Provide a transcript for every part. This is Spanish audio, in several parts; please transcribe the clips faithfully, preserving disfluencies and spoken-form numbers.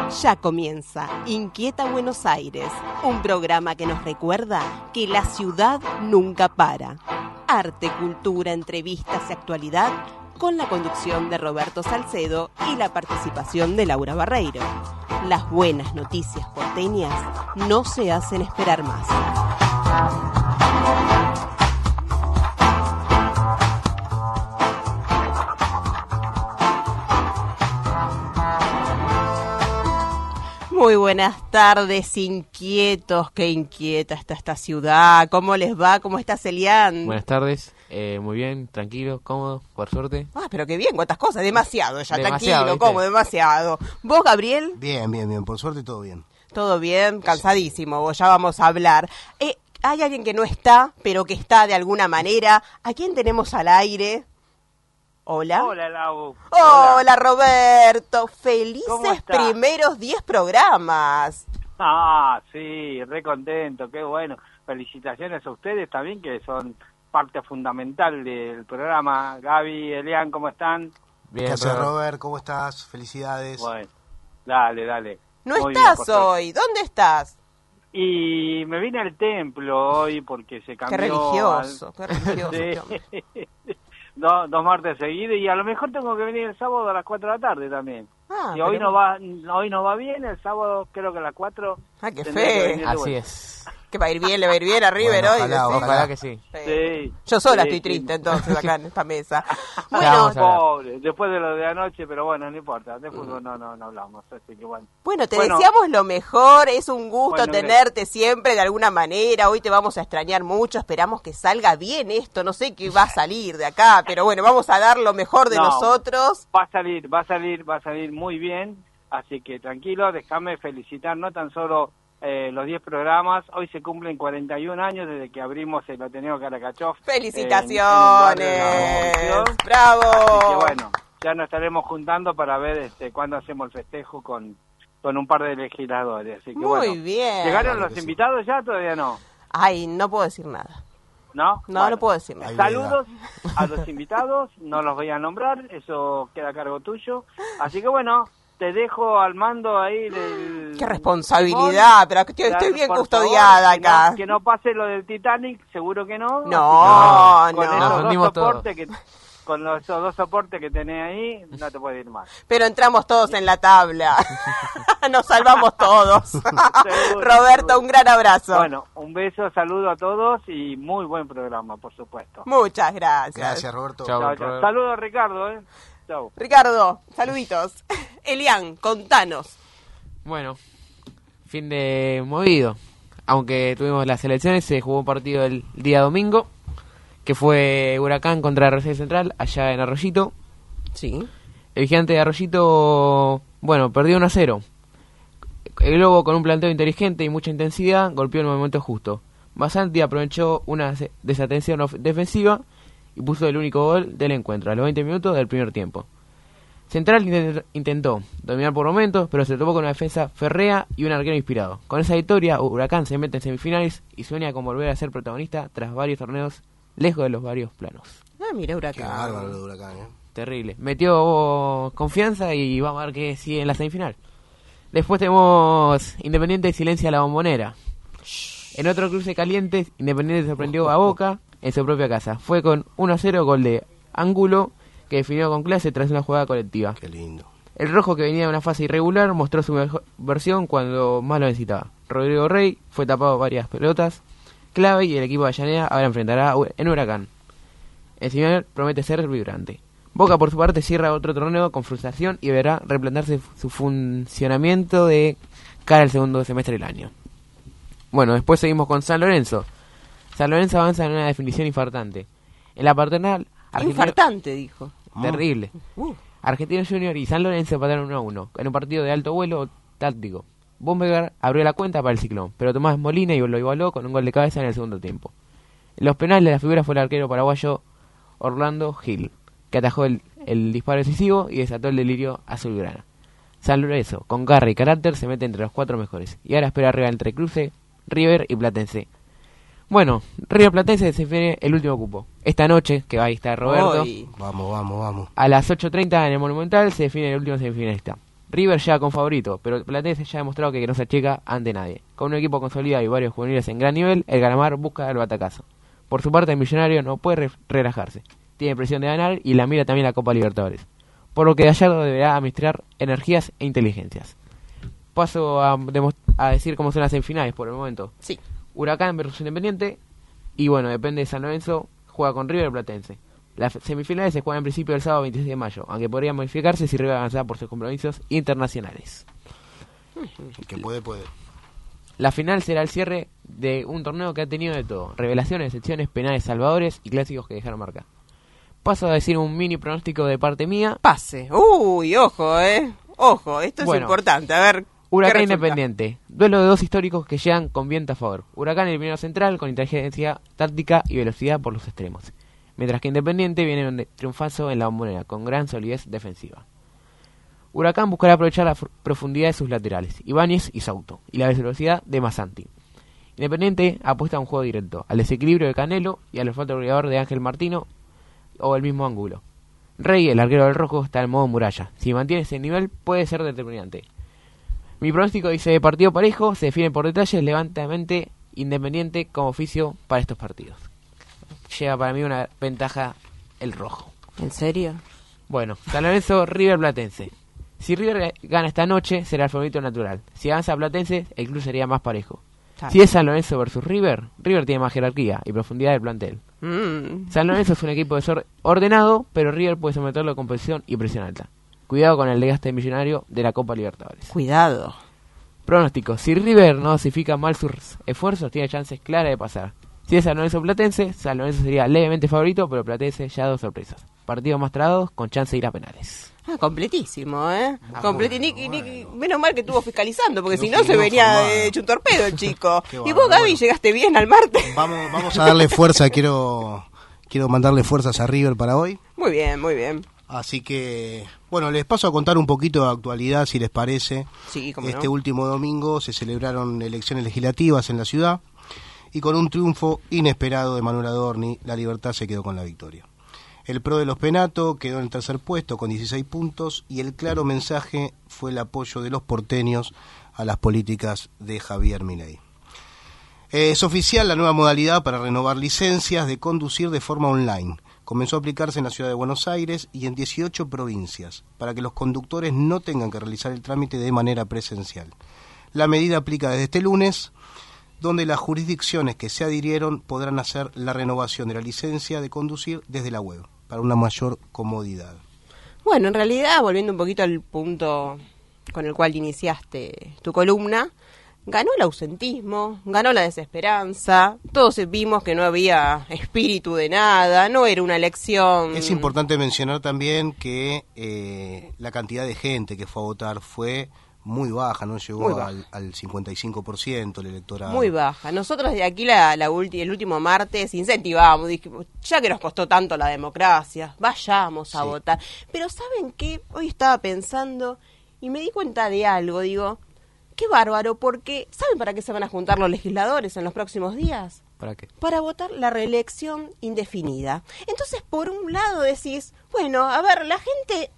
Ya comienza Inquieta Buenos Aires, un programa que nos recuerda que la ciudad nunca para. Arte, cultura, entrevistas y actualidad, con la conducción de Roberto Salcedo y la participación de Laura Barreiro. Las buenas noticias porteñas no se hacen esperar más. Muy buenas tardes, inquietos. Qué inquieta está esta ciudad. ¿Cómo les va? ¿Cómo está Celian? Buenas tardes, eh, muy bien, tranquilo, cómodo, por suerte. Ah, pero qué bien, cuántas cosas, demasiado ya, Demasiado, tranquilo, ¿viste? cómodo, demasiado. ¿Vos, Gabriel? Bien, bien, bien, por suerte todo bien. Todo bien, cansadísimo, vos ya vamos a hablar. Eh, hay alguien que no está, pero que está de alguna manera. ¿A quién tenemos al aire? Hola. Hola, Lau. Hola, Hola Roberto. ¿Cómo Felices está? primeros diez programas. Ah, sí, re contento, qué bueno. Felicitaciones a ustedes también, que son parte fundamental del programa. Gaby, Elian, ¿cómo están? Bien, ¿Qué haces, Robert. Robert? ¿Cómo estás? Felicidades. Bueno, dale, dale. No Muy bien, estás por suerte. hoy. ¿Dónde estás? Y me vine al templo hoy porque se cambió... Qué religioso, qué religioso. al- qué hombre. Sí. dos, dos martes seguidos y a lo mejor tengo que venir el sábado a las cuatro de la tarde también. Ah, Si hoy pero- no va hoy no va bien, el sábado creo que a las cuatro... Ah, qué tendré que fe. venir de Así vuelta. es. Que va a ir bien, le va a ir bien a River Bueno, hoy. ojalá, decís. ojalá. Ojalá que sí. Sí. Yo sola Sí, estoy sí. triste entonces acá en esta mesa. Ya Bueno, vamos a hablar. Pobre, después de lo de anoche, pero bueno, no importa, de fútbol no, no, no hablamos, así que bueno. bueno, te Bueno. deseamos lo mejor, es un gusto Bueno, tenerte siempre de alguna manera, hoy te vamos a extrañar mucho, esperamos que salga bien esto, no sé qué va a salir de acá, pero bueno, vamos a dar lo mejor de No. nosotros. Va a salir, va a salir, va a salir muy bien, así que tranquilo, déjame felicitar no tan solo eh, los diez programas, hoy se cumplen cuarenta y un años desde que abrimos el Ateneo Caracachov. Felicitaciones, bravo. Así que bueno, ya nos estaremos juntando para ver este cuándo hacemos el festejo con, con un par de legisladores, así que Muy bueno. bien. ¿Llegaron Claro los que sí. invitados ya? Todavía no, Ay, no puedo decir nada, ¿no? no, Bueno. no puedo decir nada. Ahí Saludos a los invitados, no los voy a nombrar, eso queda a cargo tuyo. Así que bueno, te dejo al mando ahí del... Qué responsabilidad, pero estoy, estoy bien Por custodiada favor, que acá. no, que no pase lo del Titanic, seguro que no. No, Así que, no. Con Nos esos dos fundimos todos. soportes que con los, esos dos soportes que tenés ahí, no te puede ir mal. Pero entramos todos en la tabla. Nos salvamos todos. Seguro, Roberto, seguro. un gran abrazo. Bueno, un beso, saludo a todos y muy buen programa, por supuesto. Muchas gracias. Gracias, Roberto. Chao. Chao, chao. Robert. Saludos a Ricardo, ¿eh? Chao. Ricardo, saluditos. Elian, contanos. Bueno, fin de movido. Aunque tuvimos las elecciones, se jugó un partido el día domingo, que fue Huracán contra Rosario Central, allá en Arroyito. Sí. El gigante de Arroyito, bueno, perdió uno a cero. El Globo, con un planteo inteligente y mucha intensidad, golpeó en el momento justo. Basanti aprovechó una se- desatención of- defensiva y puso el único gol del encuentro, a los veinte minutos del primer tiempo. Central intent- intentó dominar por momentos, pero se topó con una defensa férrea y un arquero inspirado. Con esa victoria, Huracán se mete en semifinales y sueña con volver a ser protagonista tras varios torneos lejos de los varios planos. Ah, mira, Qué Huracán. bárbaro lo de Huracán, ¿eh? Terrible. Metió confianza y vamos a ver qué sigue en la semifinal. Después tenemos Independiente silencia a la Bombonera. En otro cruce caliente, Independiente sorprendió a Boca en su propia casa. Fue con uno a cero, gol de Ángulo, que definió con clase tras una jugada colectiva. Qué lindo. El rojo, que venía de una fase irregular, mostró su mejor versión cuando más lo necesitaba. Rodrigo Rey fue tapado varias pelotas clave y el equipo de Avellaneda ahora enfrentará en Huracán. El señor promete ser vibrante. Boca, por su parte, cierra otro torneo con frustración y verá replantearse su funcionamiento de cara al segundo semestre del año. Bueno, después seguimos con San Lorenzo. San Lorenzo avanza en una definición infartante. En la paternal, Argentino- Infartante, dijo. terrible. Uh, Argentino Junior y San Lorenzo empataron uno a uno, en un partido de alto vuelo táctico. Bomberger abrió la cuenta para el Ciclón, pero Tomás Molina y lo igualó con un gol de cabeza en el segundo tiempo. En los penales, la figura fue el arquero paraguayo Orlando Gil, que atajó el, el disparo decisivo y desató el delirio azulgrana. San Lorenzo, con garra y carácter, se mete entre los cuatro mejores, y ahora espera arriba entre Cruce, River y Platense. Bueno, River Platense se define el último cupo. Esta noche, que va a estar Roberto, hoy. Vamos, vamos, vamos. a las ocho treinta en el Monumental se define el último semifinalista. River llega con favorito, pero Platense ya ha demostrado que no se achica ante nadie. Con un equipo consolidado y varios juveniles en gran nivel, el Galamar busca el batacazo. Por su parte, el Millonario no puede re- relajarse. Tiene presión de ganar y la mira también la Copa Libertadores. Por lo que Gallardo deberá administrar energías e inteligencias. Paso a, demo- a decir cómo son las semifinales por el momento. Sí. Huracán versus Independiente. Y bueno, depende de San Lorenzo, juega con River Platense. Las semifinales se juegan en principio el sábado veintiséis de mayo, aunque podría modificarse si River avanzara por sus compromisos internacionales. Que puede, puede. La final será el cierre de un torneo que ha tenido de todo: revelaciones, excepciones, penales salvadores y clásicos que dejaron marca. Paso a decir un mini pronóstico de parte mía. Pase. Uy, ojo, eh. Ojo, esto Bueno. es importante. A ver. Huracán ¿qué resulta? Independiente. Duelo de dos históricos que llegan con viento a favor. Huracán el primero central con inteligencia táctica y velocidad por los extremos. Mientras que Independiente viene de triunfazo en la Bombonera con gran solidez defensiva. Huracán buscará aprovechar la fr- profundidad de sus laterales, Ibáñez y Sauto, y la velocidad de Masanti. Independiente apuesta a un juego directo, al desequilibrio de Canelo y al olfato goleador de Ángel Martino o el mismo ángulo. Rey, el arquero del rojo, está en modo muralla. Si mantiene ese nivel puede ser determinante. Mi pronóstico dice partido parejo, se define por detalles, levantamente Independiente como oficio para estos partidos. Lleva para mí una ventaja el rojo. ¿En serio? Bueno, San Lorenzo, River Platense. Si River gana esta noche, será el favorito natural. Si avanza Platense, el club sería más parejo. Claro. Si es San Lorenzo versus River, River tiene más jerarquía y profundidad del plantel. Mm. San Lorenzo es un equipo desordenado, pero River puede someterlo con presión y presión alta. Cuidado con el desgaste millonario de la Copa Libertadores. Cuidado. Pronóstico: si River no dosifica mal sus esfuerzos, tiene chances claras de pasar. Si es San Lorenzo Platense, San Lorenzo sería levemente favorito, pero Platense ya dos sorpresas. Partidos más trabados con chance de ir a penales. Ah, completísimo, ¿eh? Ah, Completi- bueno, ni- ni- bueno. menos mal que estuvo fiscalizando, porque Quedó si no se quedó venía formado. eh, hecho un torpedo el chico. Qué Y bárbaro, vos, Gaby, bueno. llegaste bien al martes. Vamos, vamos a darle fuerza, quiero, quiero mandarle fuerzas a River para hoy. Muy bien, muy bien. Así que, bueno, les paso a contar un poquito de actualidad, si les parece. Sí, cómo Este no. último domingo se celebraron elecciones legislativas en la ciudad y con un triunfo inesperado de Manuel Adorni, La Libertad se quedó con la victoria. El PRO de los Penato quedó en el tercer puesto con dieciséis puntos y el claro mensaje fue el apoyo de los porteños a las políticas de Javier Milei. Eh, es oficial la nueva modalidad para renovar licencias de conducir de forma online. Comenzó a aplicarse en la ciudad de Buenos Aires y en dieciocho provincias, para que los conductores no tengan que realizar el trámite de manera presencial. La medida aplica desde este lunes, donde las jurisdicciones que se adhirieron podrán hacer la renovación de la licencia de conducir desde la web, para una mayor comodidad. Bueno, en realidad, volviendo un poquito al punto con el cual iniciaste tu columna, ganó el ausentismo, ganó la desesperanza, todos vimos que no había espíritu de nada, no era una elección... Es importante mencionar también que eh, la cantidad de gente que fue a votar fue muy baja, no llegó Muy baja. al, al cincuenta y cinco por ciento el electorado. Muy baja. Nosotros de aquí la, la ulti- el último martes incentivamos, dijimos, ya que nos costó tanto la democracia, vayamos a Sí. votar. Pero ¿saben qué? Hoy estaba pensando y me di cuenta de algo, digo, qué bárbaro, porque ¿saben para qué se van a juntar los legisladores en los próximos días? ¿Para qué? Para votar la reelección indefinida. Entonces, por un lado decís, bueno, a ver, la gente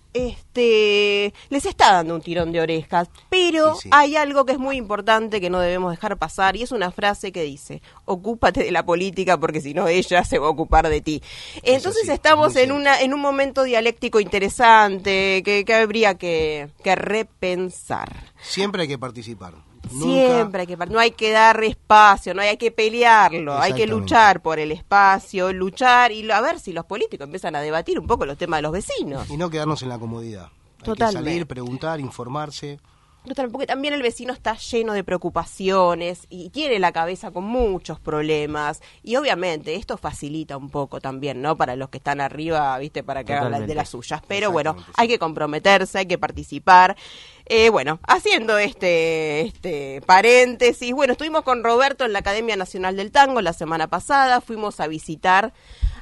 este les está dando un tirón de orejas, pero Sí, sí. hay algo que es muy importante que no debemos dejar pasar, y es una frase que dice, ocúpate de la política porque si no ella se va a ocupar de ti. Entonces sí, estamos muy en cierto. una en un momento dialéctico interesante que, que habría que, que repensar. Siempre hay que participar. Siempre hay que par- no hay que dar espacio, no hay, hay que pelearlo, hay que Exactamente. luchar por el espacio, luchar y lo- a ver si los políticos empiezan a debatir un poco los temas de los vecinos. Y no quedarnos en la comodidad. Hay Totalmente. que salir, preguntar, informarse. Total, porque también el vecino está lleno de preocupaciones y tiene la cabeza con muchos problemas y obviamente esto facilita un poco también, ¿no? Para los que están arriba, ¿viste? Para que hagan Totalmente. de las suyas. Pero bueno, Exactamente, sí. hay que comprometerse, hay que participar. Eh, bueno, haciendo este, este paréntesis, bueno, estuvimos con Roberto en la Academia Nacional del Tango la semana pasada, fuimos a visitar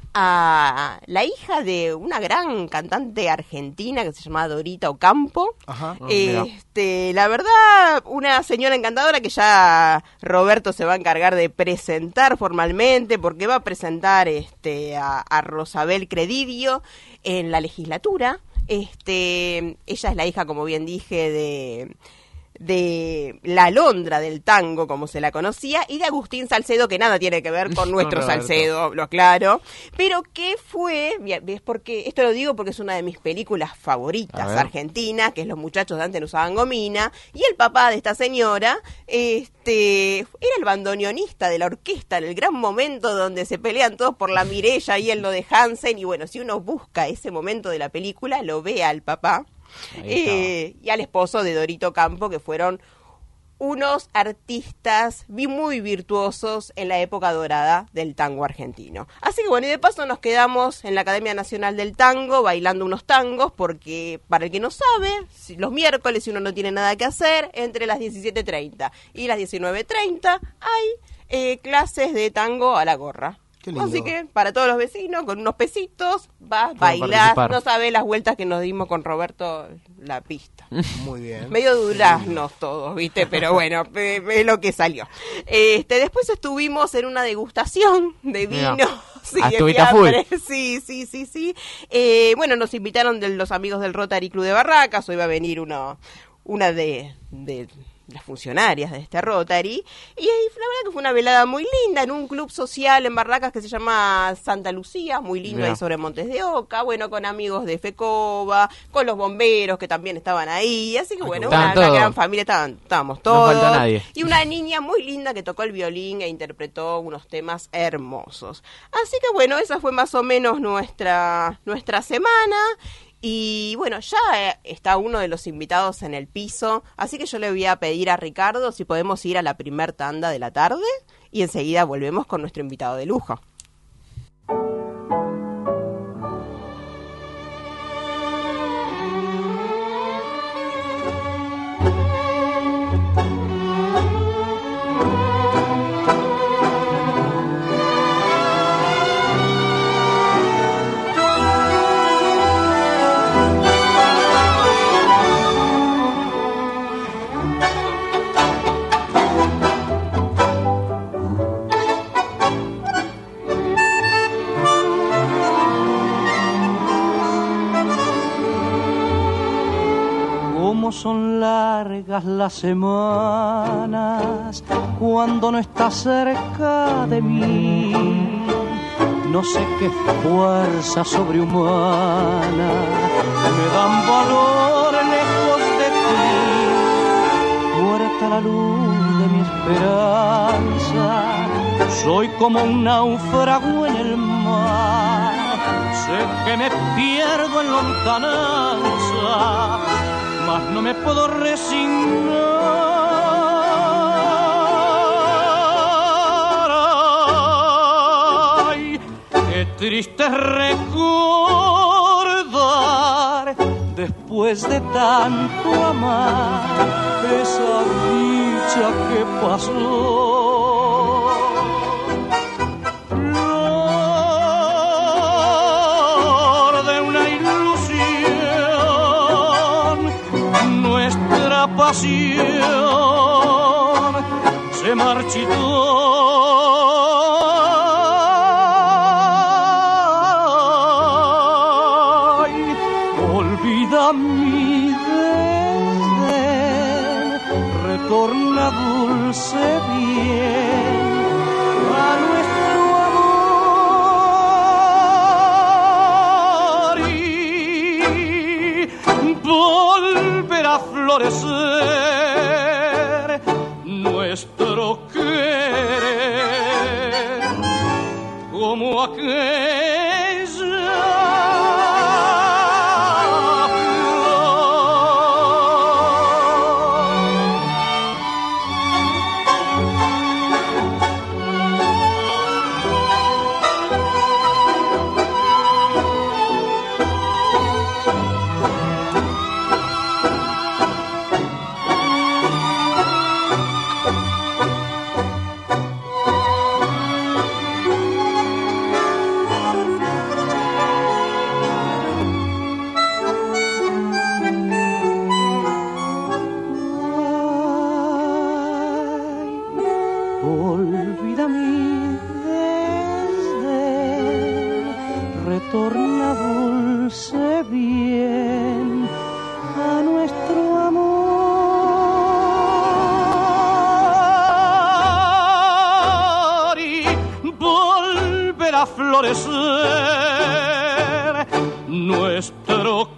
a la hija de una gran cantante argentina que se llama Dorita Ocampo. Ajá. Ah, mirá. Este, la verdad, una señora encantadora que ya Roberto se va a encargar de presentar formalmente, porque va a presentar este a, a Rosabel Credidio en la legislatura. Este, ella es la hija, como bien dije, de... de la Alondra del tango, como se la conocía, y de Agustín Salcedo, que nada tiene que ver con nuestro Salcedo, lo aclaro, pero que fue, es porque, esto lo digo porque es una de mis películas favoritas argentinas, que es Los muchachos de antes no usaban gomina, y el papá de esta señora, este, era el bandoneonista de la orquesta en el gran momento donde se pelean todos por la Mirella y en lo de Hansen, y bueno, si uno busca ese momento de la película, lo ve al papá. Eh, y al esposo de Dorito Campo, que fueron unos artistas muy virtuosos en la época dorada del tango argentino. Así que bueno, y de paso nos quedamos en la Academia Nacional del Tango bailando unos tangos, porque para el que no sabe, si los miércoles, si uno no tiene nada que hacer, entre las diecisiete treinta y las diecinueve treinta hay eh, clases de tango a la gorra. Así que para todos los vecinos, con unos pesitos, vas, bailás, no sabés las vueltas que nos dimos con Roberto la pista. Muy bien. Medio duraznos todos, ¿viste? Pero bueno, es lo que salió. Este, después estuvimos en una degustación de vino. Sí, sí, sí, sí, sí. Eh, bueno, nos invitaron de los amigos del Rotary Club de Barracas, hoy va a venir uno, una de... de las funcionarias de este Rotary, y la verdad que fue una velada muy linda en un club social en Barracas que se llama Santa Lucía, muy lindo. Mirá. Ahí sobre Montes de Oca, bueno, con amigos de FECOBA, con los bomberos que también estaban ahí, así que bueno, una, una gran familia, estaban, estábamos todos, no faltó nadie. Y una niña muy linda que tocó el violín e interpretó unos temas hermosos. Así que bueno, esa fue más o menos nuestra, nuestra semana. Y bueno, ya está uno de los invitados en el piso, así que yo le voy a pedir a Ricardo si podemos ir a la primer tanda de la tarde y enseguida volvemos con nuestro invitado de lujo. Son largas las semanas cuando no estás cerca de mí. No sé qué fuerza sobrehumana me dan valor lejos de ti. Muerta la luz de mi esperanza, soy como un náufrago en el mar. Sé que me pierdo en lontananza, mas no me puedo resignar. Ay, qué triste es recordar, después de tanto amar, esa dicha que pasó. Pasión se marchitó. Ay, olvida mi desdén, retorna dulce bien a nuestro amor y volverá a florecer nuestro querer como aquella florecer nuestro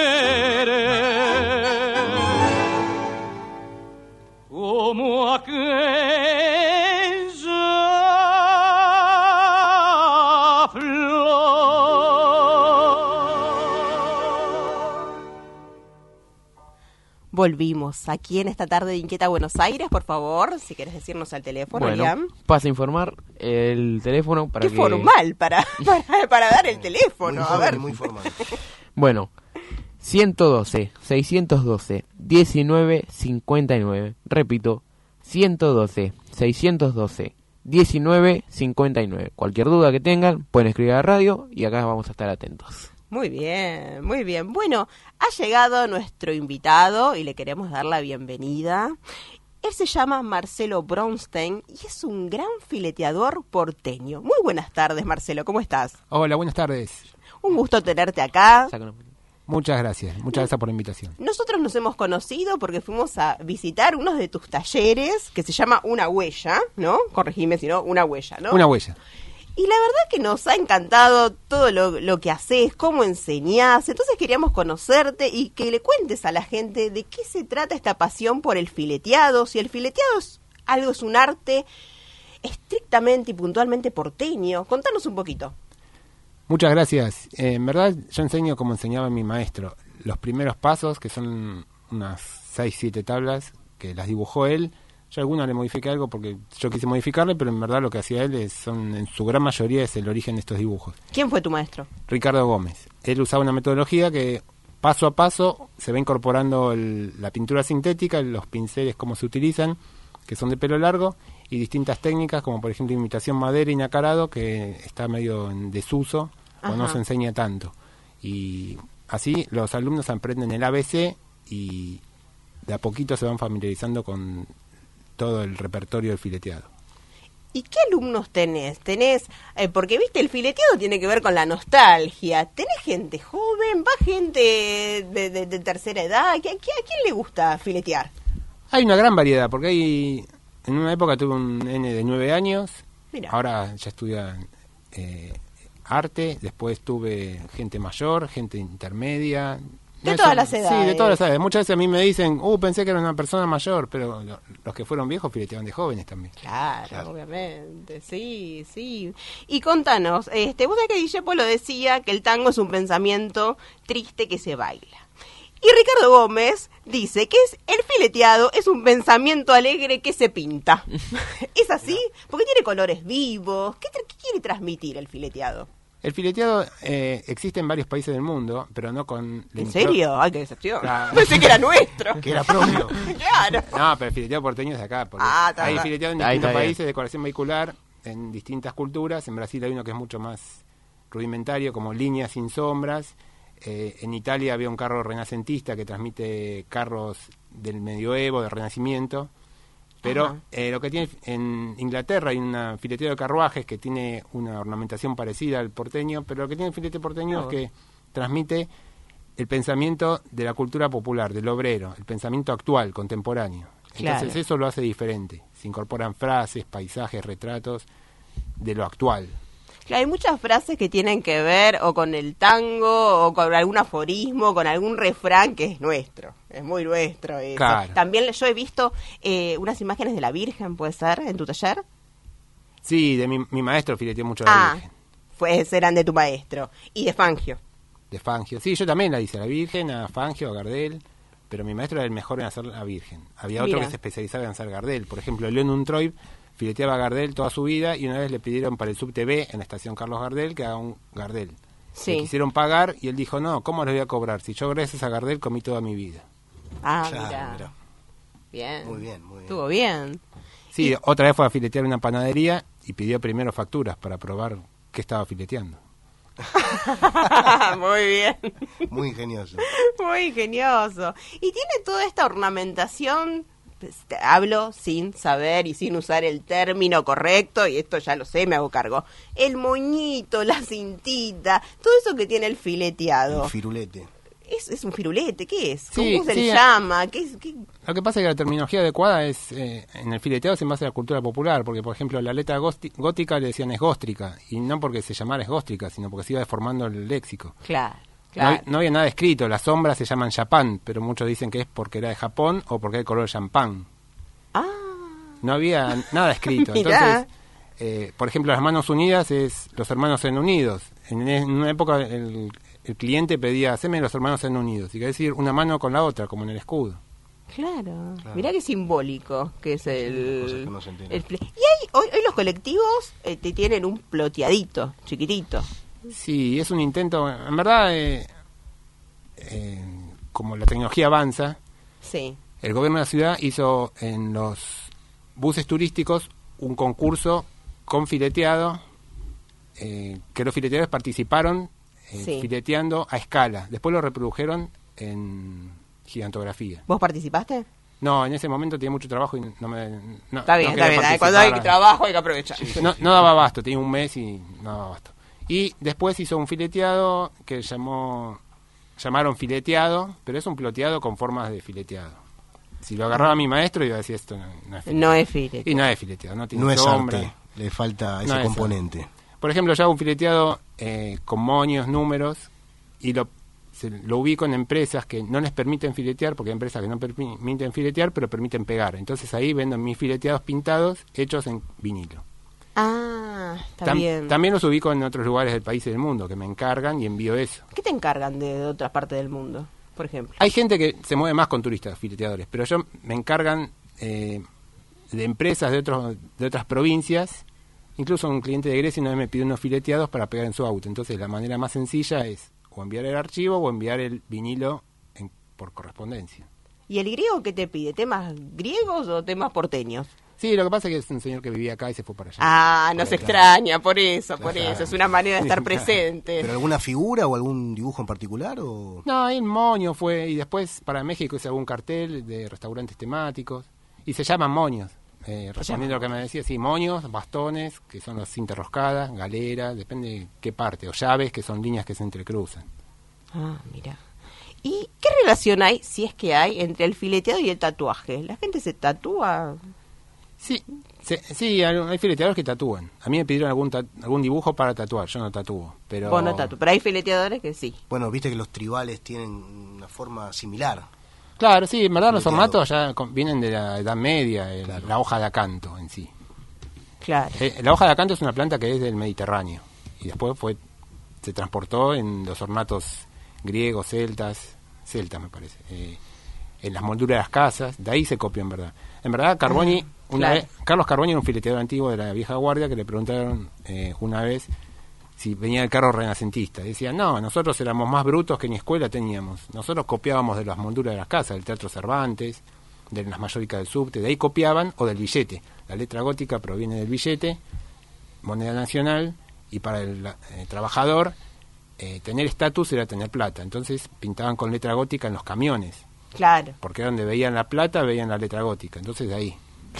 querer como aquella flor. Volvimos aquí en esta tarde de Inquieta Buenos Aires, por favor, si querés decirnos al teléfono, Bueno, Liam. pasa a informar el teléfono para Qué que... formal para, para, para dar el teléfono, Muy a formal, ver. muy formal. Bueno, ciento doce, seiscientos doce, diecinueve cincuenta y nueve. Repito, ciento doce, seiscientos doce, diecinueve cincuenta y nueve. Cualquier duda que tengan, pueden escribir a la radio y acá vamos a estar atentos. Muy bien, muy bien. Bueno, ha llegado nuestro invitado y le queremos dar la bienvenida. Él se llama Marcelo Bronstein y es un gran fileteador porteño. Muy buenas tardes, Marcelo, ¿cómo estás? Hola, buenas tardes. Un gusto tenerte acá. Saca una- Muchas gracias, muchas gracias por la invitación. Nosotros nos hemos conocido porque fuimos a visitar uno de tus talleres que se llama Una Huella, ¿no? Corregime si no, Una Huella, ¿no? Una huella. Y la verdad que nos ha encantado todo lo, lo que haces, cómo enseñás. Entonces queríamos conocerte y que le cuentes a la gente de qué se trata esta pasión por el fileteado. Si el fileteado es algo, es un arte estrictamente y puntualmente porteño. Contanos un poquito. Muchas gracias. Eh, en verdad, yo enseño como enseñaba mi maestro. Los primeros pasos, que son unas seis, siete tablas, que las dibujó él. Yo a algunas le modifiqué algo porque yo quise modificarle, pero en verdad lo que hacía él es, son, en su gran mayoría es el origen de estos dibujos. ¿Quién fue tu maestro? Ricardo Gómez. Él usaba una metodología que paso a paso se va incorporando el- la pintura sintética, los pinceles, cómo se utilizan, que son de pelo largo, y distintas técnicas, como por ejemplo imitación madera y nacarado, que está medio en desuso o no Ajá. se enseña tanto. Y así los alumnos aprenden el A B C y de a poquito se van familiarizando con todo el repertorio del fileteado. ¿Y qué alumnos tenés? Tenés, eh, porque viste, el fileteado tiene que ver con la nostalgia. ¿Tenés gente joven? ¿Va gente de, de- de tercera edad? ¿A, qué- a quién le gusta filetear? Hay una gran variedad, porque hay en una época tuve un nene de nueve años, Mira. ahora ya estudia eh, arte, después tuve gente mayor, gente intermedia. De No, todas eso- las Sí, edades. de todas las edades. Muchas veces a mí me dicen, uh, pensé que era una persona mayor, pero lo- los que fueron viejos fileteaban de jóvenes también. Claro, Claro. obviamente, sí, sí. Y contanos, este, vos sabés que Guille Polo decía que el tango es un pensamiento triste que se baila. Y Ricardo Gómez dice que es el fileteado es un pensamiento alegre que se pinta. ¿Es así? Porque tiene colores vivos. ¿Qué, tra- qué quiere transmitir el fileteado? El fileteado eh, existe en varios países del mundo, pero no con... la ¿En impro- serio? Ay, qué decepción. Claro. Pensé que era nuestro. Que era propio. Claro. No, pero el fileteado porteño es de acá. Porque Ah, está hay bien. fileteado en Ahí distintos está bien. países, decoración vehicular, en distintas culturas. En Brasil hay uno que es mucho más rudimentario, como líneas sin sombras. Eh, en Italia había un carro renacentista que transmite carros del medioevo, del renacimiento. Pero Ajá. eh, lo que tiene en Inglaterra hay una fileteo de carruajes que tiene una ornamentación parecida al porteño, pero lo que tiene el filete porteño Ah, es que transmite el pensamiento de la cultura popular, del obrero, el pensamiento actual, contemporáneo. Claro. Entonces eso lo hace diferente. Se incorporan frases, paisajes, retratos de lo actual. Claro, hay muchas frases que tienen que ver o con el tango o con algún aforismo, con algún refrán que es nuestro, es muy nuestro eso. Claro. También yo he visto eh, unas imágenes de la Virgen, ¿puede ser? ¿En tu taller? Sí, de mi, mi maestro fileteó mucho a la Ah, Virgen, pues eran de tu maestro. Y de Fangio. de Fangio. Sí, yo también la hice a la Virgen, a Fangio, a Gardel, pero mi maestro era el mejor en hacer la Virgen. Había otro Mira. que se especializaba en hacer Gardel. Por ejemplo, León Untroy fileteaba a Gardel toda su vida y una vez le pidieron para el subte B en la estación Carlos Gardel que haga un Gardel. Sí. Le quisieron pagar y él dijo, no, ¿cómo les voy a cobrar? Si yo gracias a Gardel comí toda mi vida. Ah, Claro, mira. mirá. Bien. Muy bien, muy bien. Estuvo bien. Sí, otra vez fue a filetear una panadería y pidió primero facturas para probar qué estaba fileteando. Muy bien. Muy ingenioso. Muy ingenioso. Y tiene toda esta ornamentación, pues, te hablo sin saber y sin usar el término correcto, y esto ya lo sé, me hago cargo. El moñito, la cintita, todo eso que tiene el fileteado. El firulete. Es, es un firulete, ¿qué es? Sí, ¿Cómo se sí, le llama? ¿Qué es? ¿Qué? Lo que pasa es que la terminología adecuada es eh, en el fileteado se basa en la cultura popular, porque por ejemplo la letra gósti- gótica le decían esgóstrica, y no porque se llamara esgóstrica, sino porque se iba deformando el léxico. Claro, No, claro. hab- no había nada escrito, las sombras se llaman Japán, pero muchos dicen que es porque era de Japón o porque era el color de champán. Ah, No había nada escrito. Mirá. Entonces, eh, por ejemplo, las manos unidas es los hermanos en unidos. En, en una época el, el cliente pedía, haceme los hermanos en unidos, y quiere decir una mano con la otra, como en el escudo. claro. Claro. Mirá qué simbólico que es cosas el... que no se entienden. el fle- y hay, hoy, hoy los colectivos eh, te tienen un ploteadito, chiquitito. Sí, es un intento, en verdad, eh, eh, como la tecnología avanza, Sí. el gobierno de la ciudad hizo en los buses turísticos un concurso con fileteado, eh, que los fileteadores participaron eh, Sí. fileteando a escala. Después lo reprodujeron en gigantografía. ¿Vos participaste? No, en ese momento tenía mucho trabajo y no me... No, Está bien, no está quería bien. eh, Cuando hay participar. trabajo hay que aprovechar. No, no daba abasto, tenía un mes y no daba abasto. Y después hizo un fileteado que llamó llamaron fileteado, pero es un ploteado con formas de fileteado. Si lo agarraba mi maestro iba a decir esto no, no es fileteado. No es filete. Y no es fileteado, no tiene No es sombra. arte, le falta ese No es componente. Por ejemplo, yo hago un fileteado eh, con moños, números, y lo, se, lo ubico en empresas que no les permiten filetear, porque hay empresas que no permiten filetear, pero permiten pegar. Entonces ahí vendo mis fileteados pintados hechos en vinilo. Ah, está Tam- bien. También los ubico en otros lugares del país y del mundo, que me encargan y envío eso. ¿Qué te encargan de, de otras partes del mundo, por ejemplo? Hay gente que se mueve más con turistas, fileteadores, pero yo me encargan eh, de empresas de, otros, de otras provincias. Incluso un cliente de Grecia una vez me pidió unos fileteados para pegar en su auto. Entonces la manera más sencilla es o enviar el archivo o enviar el vinilo en- por correspondencia. ¿Y el griego qué te pide? ¿Temas griegos o temas porteños? Sí, lo que pasa es que es un señor que vivía acá y se fue para allá. Ah, no Por se ahí, extraña, por eso, por Claro. eso. Es una manera de estar Claro. presente. ¿Pero alguna figura o algún dibujo en particular? O... No, ahí en Moño fue, y después para México hice algún cartel de restaurantes temáticos, y se llaman moños, eh, respondiendo a lo que me decía, sí, moños, bastones, que son las cintas roscadas, galeras, depende de qué parte, o llaves, que son líneas que se entrecruzan. Ah, mira. ¿Y qué relación hay, si es que hay, entre el fileteado y el tatuaje? ¿La gente se tatúa? Sí, se- sí, hay hay fileteadores que tatúan. A mí me pidieron algún ta- algún dibujo para tatuar, yo no tatúo, pero... Vos no tatúas, pero hay fileteadores que sí. Bueno, viste que los tribales tienen una forma similar. Claro, sí, en verdad los Fileteado. formatos ya con- vienen de la Edad Media, el- Claro. la hoja de acanto en sí. Claro. Eh, la hoja de acanto es una planta que es del Mediterráneo y después fue se transportó en los ornatos griegos, celtas, celtas me parece, eh, en las molduras de las casas, de ahí se copió en verdad. En verdad Carboni, Ah, una claro. vez, Carlos Carboni era un fileteador antiguo de la vieja guardia que le preguntaron eh, una vez si venía el carro renacentista. Y decía, no, nosotros éramos más brutos que ni escuela teníamos. Nosotros copiábamos de las molduras de las casas, del Teatro Cervantes, de las mayóricas del subte, de ahí copiaban, o del billete. La letra gótica proviene del billete, moneda nacional, y para el eh, trabajador eh, tener estatus era tener plata. Entonces pintaban con letra gótica en los camiones, Claro. porque donde veían la plata veían la letra gótica. Entonces de ahí.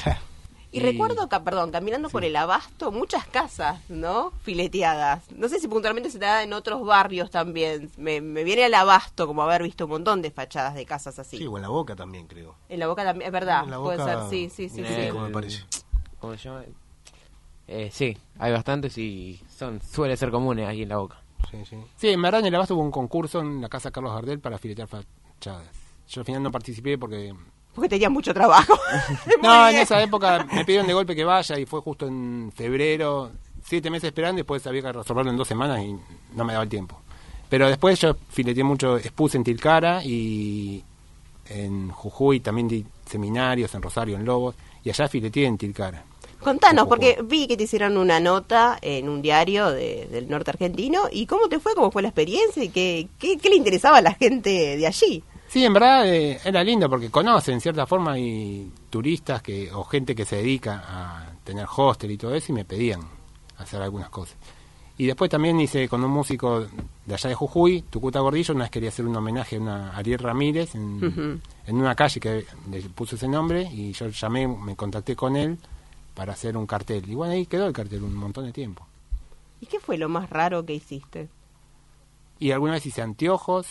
Y, Y- recuerdo, ca- perdón, caminando por el Abasto, muchas casas, ¿no? Fileteadas. No sé si puntualmente se da en otros barrios también. Me, me viene al Abasto como haber visto un montón de fachadas de casas así. Sí, o en la Boca también, creo. En la Boca también, es verdad, En la puede Boca, ser, sí, sí, sí. un sí. típico, me parece. ¿Cómo se llama? Eh, sí, hay bastantes y son suele ser comunes ahí en la Boca. Sí, sí. Sí, en verdad en el Abasto hubo un concurso en la casa Carlos Gardel para filetear fachadas. Yo al final no participé porque... Porque tenía mucho trabajo. No, Muy en bien. esa época me pidieron de golpe que vaya y fue justo en febrero, siete meses esperando y después había que resolverlo en dos semanas y no me daba el tiempo. Pero después yo fileteé mucho, expuse en Tilcara y en Jujuy también di seminarios, en Rosario, en Lobos, y allá fileteé en Tilcara. Contanos, Un poco. porque vi que te hicieron una nota en un diario de- del norte argentino. ¿Y cómo te fue? ¿Cómo fue la experiencia? ¿Y qué, qué, qué le interesaba a la gente de allí? Sí, en verdad eh, era lindo porque conocen, en cierta forma, y turistas que o gente que se dedica a tener hostel y todo eso, y me pedían hacer algunas cosas. Y después también hice con un músico de allá de Jujuy, Tucuta Gordillo, una vez quería hacer un homenaje a una Ariel Ramírez en, Ujú. en una calle que le puso ese nombre, y yo llamé, me contacté con él para hacer un cartel. Y bueno, ahí quedó el cartel un montón de tiempo. ¿Y qué fue lo más raro que hiciste? Y alguna vez hice anteojos,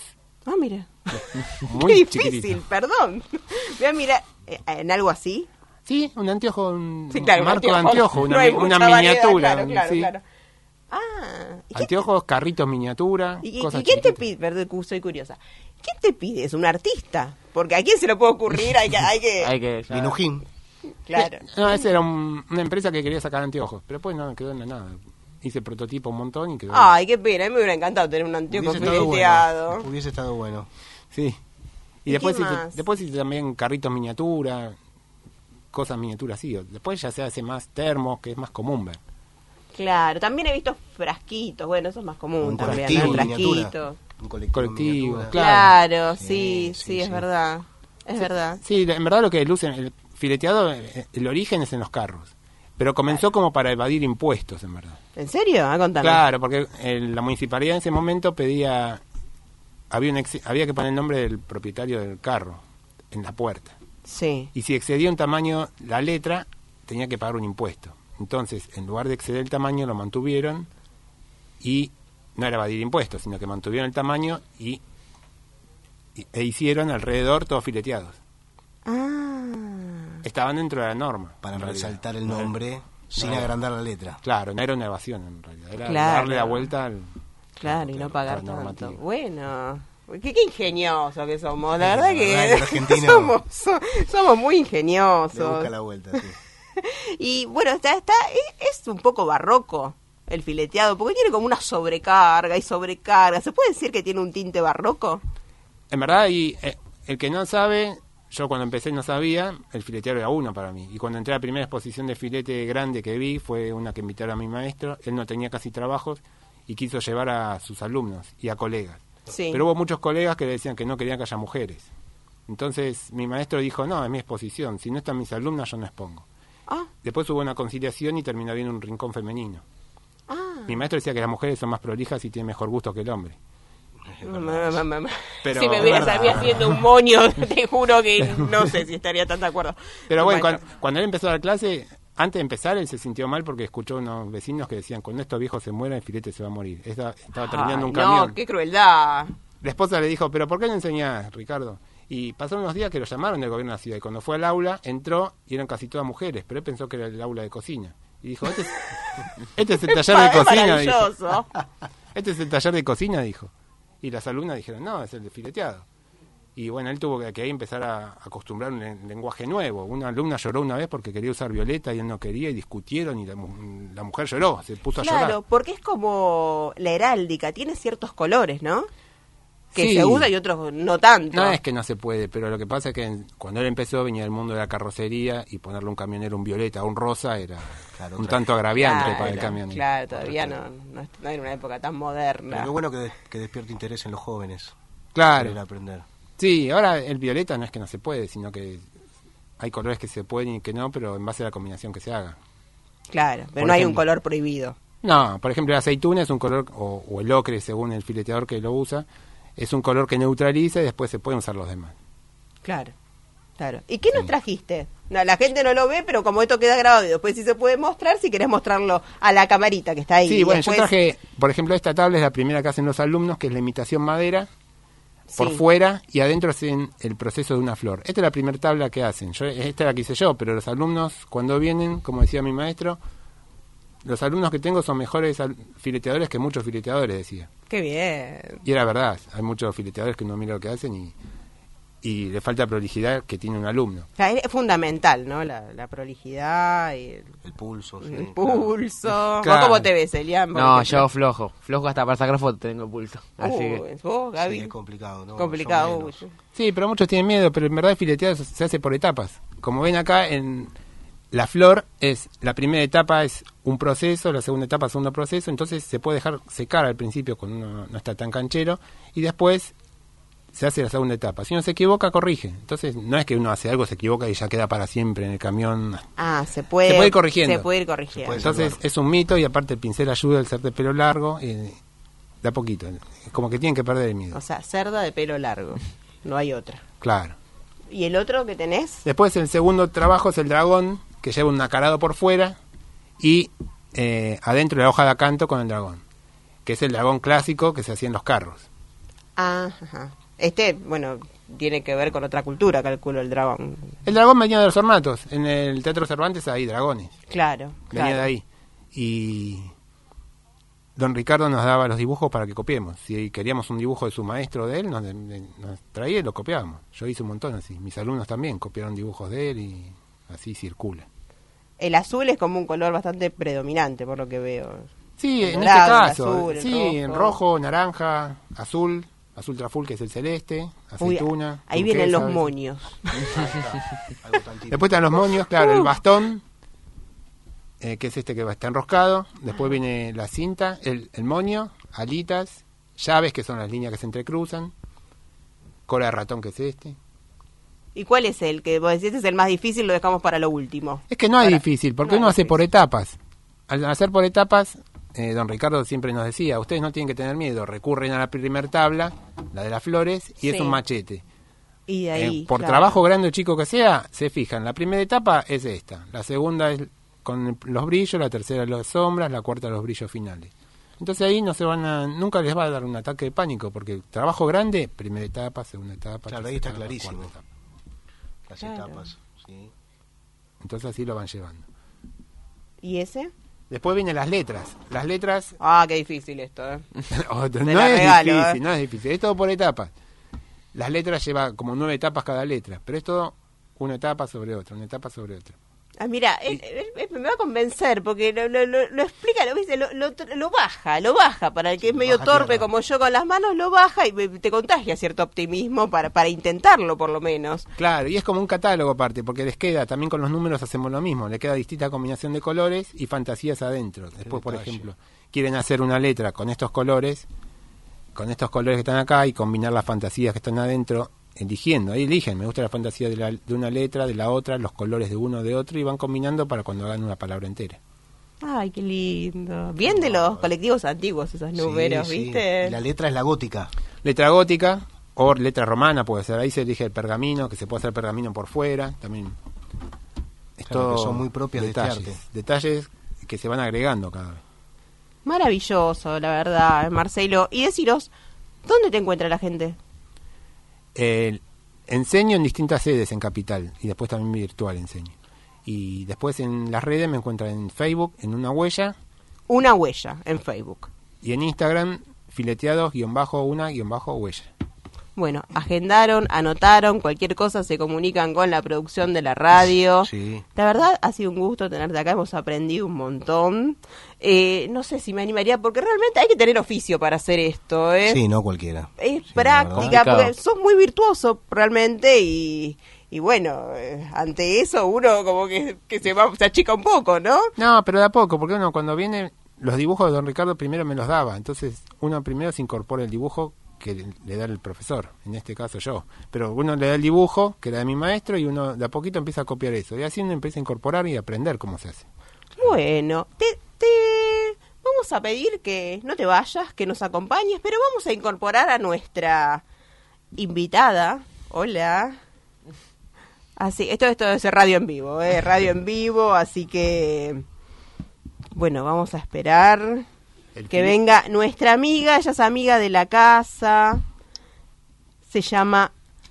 Ah, mira. Muy Qué difícil, chiquitito. perdón. Mira, mira, eh, en algo así. Sí, un anteojo, un Sí, claro, un marco de anteojo, una, No hay una mucha variedad, miniatura. claro, claro, sí. claro. Ah, ¿y qué- Anteojos, carritos miniatura, ¿Y, y- cosas y quién te chiquititas. pide? Perdón, soy curiosa. ¿Quién te pide? ¿Es un artista? Porque a quién se le puede ocurrir, hay que... Hay que... Hay que... ya- Minujín. Claro. No, esa era un- una empresa que quería sacar anteojos, pero después no quedó en la nada. Hice prototipo un montón y quedó. Ay, qué pena, a mí me hubiera encantado tener un anteojo Hubiese estado fileteado. bueno. Hubiese estado bueno. Sí. Y, ¿Y después qué hice, más? después hice también carritos miniatura, cosas miniaturas, sí. Después ya se hace más termos, que es más común ver. Claro, también he visto frasquitos, bueno, eso es más común Un también, colectivo ¿no? miniatura. Frasquitos. Un colectivo, Colectivo, miniatura. claro. Claro, sí, Sí, sí, sí, es sí. verdad, es verdad. Sí, en verdad lo que luce, el fileteado, eh, el origen es en los carros. Pero comenzó como para evadir impuestos, en verdad. ¿En serio? Ah, contame. Claro, porque el- la municipalidad en ese momento pedía, había, un ex- había que poner el nombre del propietario del carro en la puerta. Sí. Y si excedía un tamaño la letra, tenía que pagar un impuesto. Entonces, en lugar de exceder el tamaño, lo mantuvieron y no era evadir impuestos, sino que mantuvieron el tamaño y, y- e hicieron alrededor todos fileteados. Ah. Estaban dentro de la norma. Para en realidad. resaltar el No era- nombre sin no. agrandar la letra. Claro, no era una evasión en realidad, era Claro. darle la vuelta al... Claro, y no pagar a la tanto. normativa. Bueno, qué, qué ingeniosos que somos. La verdad La que, verdad que el argentino- somos, so- somos muy Le ingeniosos. busca la vuelta, sí. Y bueno, está, está es, es un poco barroco el fileteado, porque tiene como una sobrecarga y sobrecarga. ¿Se puede decir que tiene un tinte barroco? En verdad, y eh, el que no sabe, yo cuando empecé no sabía, el fileteado era uno para mí. Y cuando entré a la primera exposición de filete grande que vi, fue una que invitaron a mi maestro, él no tenía casi trabajos y quiso llevar a sus alumnos y a colegas. Sí. Pero hubo muchos colegas que le decían que no querían que haya mujeres. Entonces mi maestro dijo, no, es mi exposición, si no están mis alumnas yo no expongo. Ah, Después hubo una conciliación y terminó habiendo un rincón femenino. ah. Mi maestro decía que las mujeres son más prolijas y tienen mejor gusto que el hombre. Ma- ma- ma- ma- Pero- si me hubieras verdad. a mí haciendo un moño, te juro que no sé si estaría tan de acuerdo. Pero bueno, Bueno. cuando, cuando él empezó a dar clase, antes de empezar, él se sintió mal porque escuchó unos vecinos que decían, cuando estos viejos se mueran, el filete se va a morir. Esta- estaba terminando Ay, un camión. no, qué crueldad. La esposa le dijo, pero ¿por qué no enseñás, Ricardo? Y pasaron unos días que lo llamaron del gobierno de la ciudad. Y cuando fue al aula, entró y eran casi todas mujeres. Pero él pensó que era el aula de cocina. Y dijo, este es, este es el taller de Es cocina. Dijo. maravilloso. Este es el taller de cocina, dijo. Y las alumnas dijeron, no, es el de fileteado. Y bueno, él tuvo que, que ahí empezar a acostumbrar un len- lenguaje nuevo. Una alumna lloró una vez porque quería usar violeta y él no quería y discutieron y la, mu- la mujer lloró, se puso a Claro, llorar. porque es como la heráldica, tiene ciertos colores, ¿no? Que Sí. se usa y otros no tanto. No es que no se puede, pero lo que pasa es que en- cuando él empezó venía del mundo de la carrocería y ponerle un camionero un violeta o un rosa era Claro, un otra- tanto agraviante Claro, para el camionero. Claro, todavía no, no, es- no era una época tan moderna. Pero qué bueno que, des- que despierte interés en los jóvenes. Claro. Querer aprender. Sí, ahora el violeta no es que no se puede, sino que hay colores que se pueden y que no, pero en base a la combinación que se haga. Claro, pero Por no hay un ejemplo. color prohibido. No, por ejemplo, la aceituna es un color, o, o el ocre, según el fileteador que lo usa, es un color que neutraliza y después se pueden usar los demás. Claro, claro. ¿Y qué nos trajiste? No, la gente no lo ve, pero como esto queda grabado y después sí se puede mostrar, si querés mostrarlo a la camarita que está ahí. Sí, bueno, yo Después- traje, por ejemplo, esta tabla es la primera que hacen los alumnos, que es la imitación madera, por Sí. fuera y adentro hacen el proceso de una flor. Esta es la primera tabla que hacen. Yo, esta la que hice yo, pero los alumnos cuando vienen, como decía mi maestro, los alumnos que tengo son mejores al- fileteadores que muchos fileteadores, decía. Qué bien. Y era verdad, hay muchos fileteadores que uno mira lo que hacen y, y le falta prolijidad que tiene un alumno. O sea, es fundamental, ¿no? La, la prolijidad y el, El pulso. sí, el claro. pulso. ¿Vos Claro. cómo te ves, Elian? Por No, ejemplo. yo flojo. Flojo hasta para sacar fotos tengo pulso. Así que... Uy, vos, Gaby. Sí, es complicado, ¿no? complicado. Yo menos. uy. Sí, pero muchos tienen miedo, pero en verdad el fileteado se- se hace por etapas. Como ven acá, en la flor es la primera etapa es un proceso, la segunda etapa es segundo proceso, entonces se puede dejar secar al principio cuando uno no está tan canchero y después se hace la segunda etapa. Si uno se equivoca, corrige. Entonces no es que uno hace algo, se equivoca y ya queda para siempre en el camión. Ah, se puede, Se puede ir corrigiendo. Se puede ir corrigiendo. puede Entonces salvar. es un mito y aparte el pincel ayuda al ser de pelo largo y de a poquito. Es como que tienen que perder el miedo. O sea, cerda de pelo largo. No hay otra. Claro. ¿Y el otro que tenés? Después el segundo trabajo es el dragón, que lleva un nacarado por fuera y eh, adentro la hoja de acanto con el dragón, que es el dragón clásico que se hacía en los carros. Ah, ajá. Este, bueno, tiene que ver con otra cultura, calculo, el dragón. El dragón venía de los ornatos. En el Teatro Cervantes hay dragones. Claro, Venía claro. de ahí. Y don Ricardo nos daba los dibujos para que copiemos. Si queríamos un dibujo de su maestro de él, nos, de, nos traía y lo copiábamos. Yo hice un montón así. Mis alumnos también copiaron dibujos de él y así circula. El azul es como un color bastante predominante, por lo que veo. Sí, El en dorado, este el caso. azul, el sí, rojo. en rojo, naranja, azul, azul traful que es el celeste, Uy, aceituna. ahí turquesa, vienen los a veces. moños. Algo tan típico. Después están los moños, claro, Uh. el bastón, eh, que es este que va está enroscado. Después viene la cinta, el, el moño, alitas, llaves, que son las líneas que se entrecruzan, cola de ratón, que es este. ¿Y cuál es el que vos decís es el más difícil? Lo dejamos para lo último. Es que no es Para- difícil, porque no uno es hace difícil. por etapas. Al hacer por etapas, eh, don Ricardo siempre nos decía, ustedes no tienen que tener miedo, recurren a la primera tabla, la de las flores, y es Sí. un machete. Y de ahí, Eh, por claro. trabajo grande o chico que sea, se fijan. La primera etapa es esta. La segunda es con los brillos, la tercera las sombras, la cuarta los brillos finales. Entonces ahí no se van a, nunca les va a dar un ataque de pánico, porque trabajo grande, primera etapa, segunda etapa. Claro, tercera ahí está etapa, clarísimo. cuarta etapa. Las Claro. etapas. Sí. Entonces así lo van llevando. ¿Y ese? Después vienen las letras. Las letras Ah, qué difícil esto, ¿eh? oh, no la es regalo, difícil, ¿eh? no es difícil, es todo por etapas. Las letras lleva como nueve etapas cada letra, pero es todo una etapa sobre otra, una etapa sobre otra. Ah, mira, él- él- él me va a convencer porque lo, lo, lo, lo explica, lo, ¿viste? Lo, lo, lo baja, lo baja. Para el que es medio baja torpe tierra. como yo con las manos, lo baja y me- te contagia cierto optimismo para, para intentarlo, por lo menos. Claro, y es como un catálogo aparte, porque les queda, también con los números hacemos lo mismo, le queda distinta combinación de colores y fantasías adentro. Después, por detalle. ejemplo, quieren hacer una letra con estos colores, con estos colores que están acá y combinar las fantasías que están adentro, eligiendo, ahí eligen, me gusta la fantasía de, la, de una letra, de la otra, los colores de uno, de otro, y van combinando para cuando hagan una palabra entera. Ay, qué lindo. Bien de los colectivos antiguos esos números, Sí, sí. ¿viste? Y la letra es la gótica. Letra gótica o letra romana puede ser, ahí se elige el pergamino, que se puede hacer pergamino por fuera, también. Es Claro, todo que son muy propias de este detalles, arte. detalles que se van agregando cada vez. Maravilloso, la verdad, Marcelo. Y deciros, ¿dónde te encuentra la gente? Eh, enseño en distintas sedes en Capital y después también virtual enseño. Y después en las redes me encuentran en Facebook, en Una Huella, Una huella en Facebook. y en Instagram, fileteados-una-huella. Bueno, agendaron, anotaron, cualquier cosa se comunican con la producción de la radio. Sí. La verdad ha sido un gusto tenerte acá, hemos aprendido un montón. Eh, no sé si me animaría, porque realmente hay que tener oficio para hacer esto. ¿eh? Sí, no cualquiera. Es Sí, práctica, la verdad. porque sos muy virtuoso realmente y, y bueno, eh, ante eso uno como que, que se, va, se achica un poco, ¿no? No, pero de a poco, porque uno cuando viene, los dibujos de don Ricardo primero me los daba, entonces uno primero se incorpora el dibujo que le, le da el profesor, en este caso yo. Pero uno le da el dibujo, que era de mi maestro, y uno de a poquito empieza a copiar eso. Y así uno empieza a incorporar y a aprender cómo se hace. Bueno, te, te vamos a pedir que no te vayas, que nos acompañes, pero vamos a incorporar a nuestra invitada. Hola. Así, esto, esto es radio en vivo, ¿eh? Radio en vivo, así que bueno, vamos a esperar El que fili- venga nuestra amiga, ella es amiga de la casa, se llama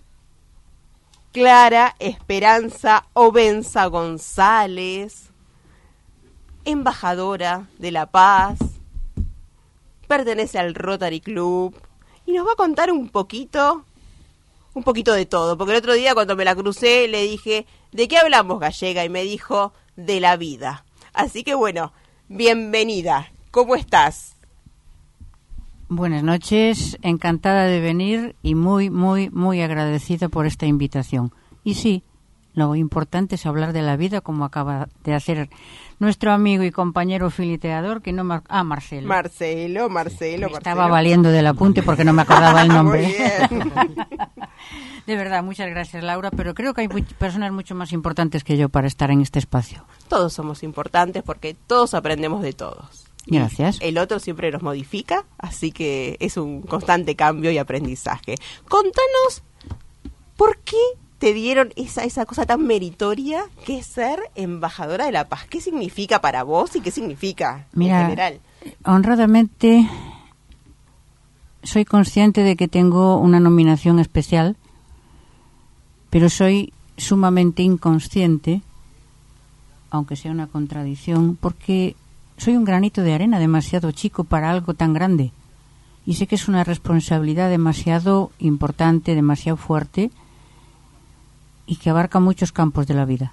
Clara Esperanza Obenza González, embajadora de la paz, pertenece al Rotary Club y nos va a contar un poquito, un poquito de todo, porque el otro día cuando me la crucé le dije, ¿de qué hablamos, gallega? Y me dijo, de la vida. Así que bueno, bienvenida, ¿cómo estás? Buenas noches, encantada de venir y muy, muy, muy agradecida por esta invitación. Y sí, lo importante es hablar de la vida como acaba de hacer nuestro amigo y compañero fileteador, que no me... Ah, Marcelo. Marcelo, Marcelo, Me Marcelo. estaba valiendo del apunte porque no me acordaba el nombre. Muy bien. De verdad, muchas gracias, Laura, pero creo que hay much- personas mucho más importantes que yo para estar en este espacio. Todos somos importantes porque todos aprendemos de todos. Gracias. El otro siempre nos modifica, así que es un constante cambio y aprendizaje. Contanos, ¿por qué te dieron esa, esa cosa tan meritoria que es ser embajadora de la paz? ¿Qué significa para vos y qué significa Mira, en general? honradamente soy consciente de que tengo una nominación especial, pero soy sumamente inconsciente, aunque sea una contradicción, porque soy un granito de arena demasiado chico para algo tan grande. Y sé que es una responsabilidad demasiado importante, demasiado fuerte, y que abarca muchos campos de la vida.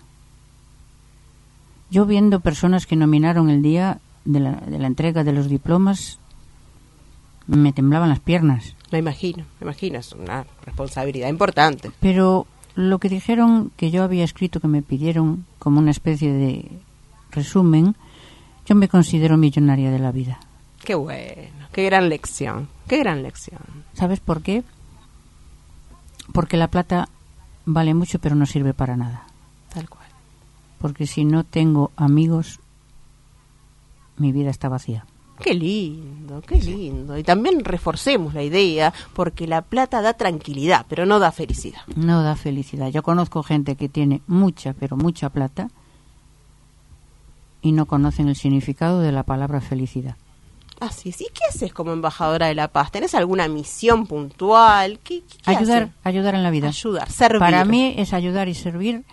Yo viendo personas que nominaron el día de la, de la entrega de los diplomas, me temblaban las piernas. Me imagino, me imagino, es una responsabilidad importante. Pero lo que dijeron que yo había escrito, que me pidieron como una especie de resumen, yo me considero millonaria de la vida. Qué bueno, qué gran lección, qué gran lección. ¿Sabes por qué? Porque la plata vale mucho pero no sirve para nada. Tal cual. Porque si no tengo amigos, mi vida está vacía. Qué lindo, qué lindo. Y también reforcemos la idea, porque la plata da tranquilidad, pero no da felicidad. No da felicidad. Yo conozco gente que tiene mucha, pero mucha plata y no conocen el significado de la palabra felicidad. Así es. ¿Y qué haces como embajadora de la paz? ¿Tenés alguna misión puntual? ¿Qué, qué ayudar, haces? ayudar en la vida. Ayudar, servir. Para mí es ayudar y servir.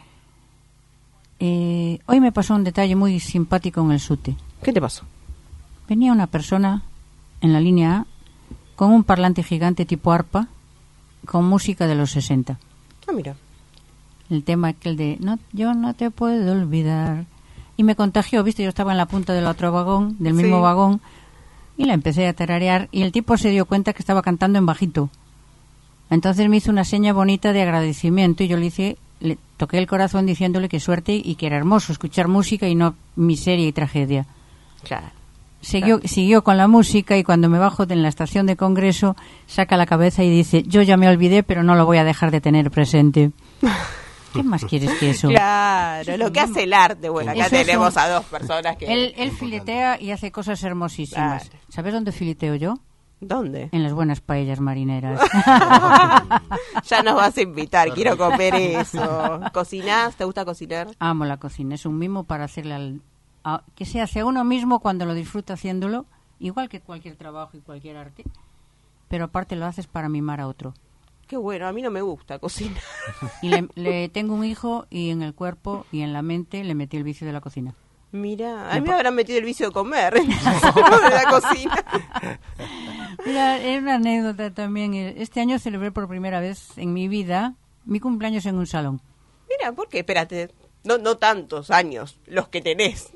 Eh, hoy me pasó un detalle muy simpático en el SUTE. ¿Qué te pasó? Venía una persona en la línea A con un parlante gigante tipo arpa con música de los sesenta. Ah, mira. El tema aquel de no, yo no te puedo olvidar. Y me contagió, viste, yo estaba en la punta del otro vagón, del mismo Sí. vagón, y la empecé a tararear y el tipo se dio cuenta que estaba cantando en bajito. Entonces me hizo una seña bonita de agradecimiento y yo le hice, le toqué el corazón diciéndole que suerte y que era hermoso escuchar música y no miseria y tragedia. Claro. Siguió, siguió con la música y cuando me bajo de en la estación de Congreso saca la cabeza y dice, yo ya me olvidé pero no lo voy a dejar de tener presente. ¿Qué más quieres que eso? Claro, lo que hace el arte. Bueno, acá Eso es tenemos un- a dos personas que... Él, él filetea y hace cosas hermosísimas. Claro. ¿Sabes dónde fileteo yo? ¿Dónde? En las buenas paellas marineras. Ya nos vas a invitar, quiero comer eso. ¿Cocinás? ¿Te gusta cocinar? Amo la cocina, es un mimo para hacerle al, a- que se hace a uno mismo cuando lo disfruta haciéndolo, igual que cualquier trabajo y cualquier arte, pero aparte lo haces para mimar a otro. Qué bueno, a mí no me gusta cocinar. Y le, le tengo un hijo y en el cuerpo y en la mente le metí el vicio de la cocina. Mira, a mí me habrán metido el vicio de comer, no de la cocina. Mira, es una anécdota también. Este año celebré por primera vez en mi vida mi cumpleaños en un salón. Mira, ¿por qué? Espérate, no, no tantos años, los que tenés.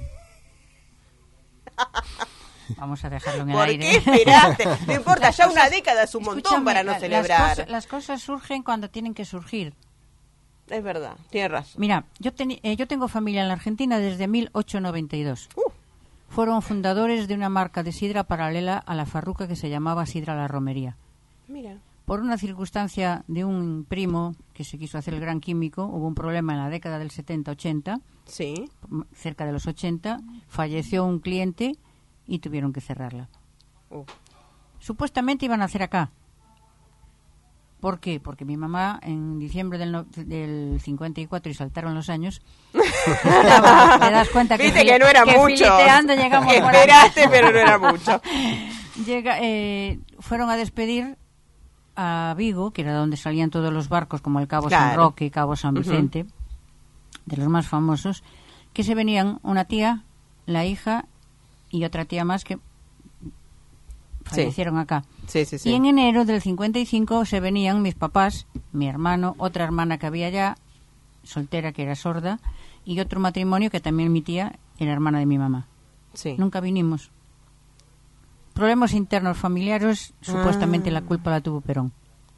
Vamos a dejarlo en el ¿Por aire. qué esperaste? No importa, Las ya cosas- una década es un montón Escúchame, para no la- celebrar. Las cosas, las cosas surgen cuando tienen que surgir. Es verdad, tienes razón. Mira, yo, teni- eh, yo tengo familia en la Argentina desde mil ochocientos noventa y dos. Uh. Fueron fundadores de una marca de sidra paralela a la farruca que se llamaba Sidra La Romería. Mira. Por una circunstancia de un primo que se quiso hacer el gran químico, hubo un problema en la década del setenta ochenta, Sí. m- cerca de los ochenta, falleció un cliente y tuvieron que cerrarla. Uh. Supuestamente iban a hacer acá. ¿Por qué? Porque mi mamá en diciembre del, no- del cincuenta y cuatro y saltaron los años. estaba- te das cuenta que, Viste file- que no era que mucho. fileteando llegamos por ahí. Esperaste, pero no era mucho. Llega, eh, fueron a despedir a Vigo, que era donde salían todos los barcos, como el Cabo San Claro. Roque, Cabo San Vicente, de los más famosos, que se venían una tía, la hija y otra tía más que fallecieron acá. Sí, sí, sí. Y en enero del cincuenta y cinco se venían mis papás, mi hermano, otra hermana que había allá, soltera que era sorda, y otro matrimonio que también mi tía era hermana de mi mamá. Sí. Nunca vinimos. Problemas internos familiares, supuestamente Ah. la culpa la tuvo Perón.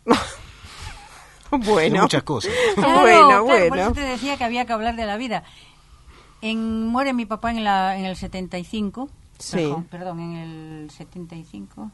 De Bueno. muchas cosas. Claro, Bueno, claro, bueno. por eso te decía que había que hablar de la vida. En, muere mi papá en, la, en el setenta y cinco. Sí. Perdón, perdón, en el setenta y cinco.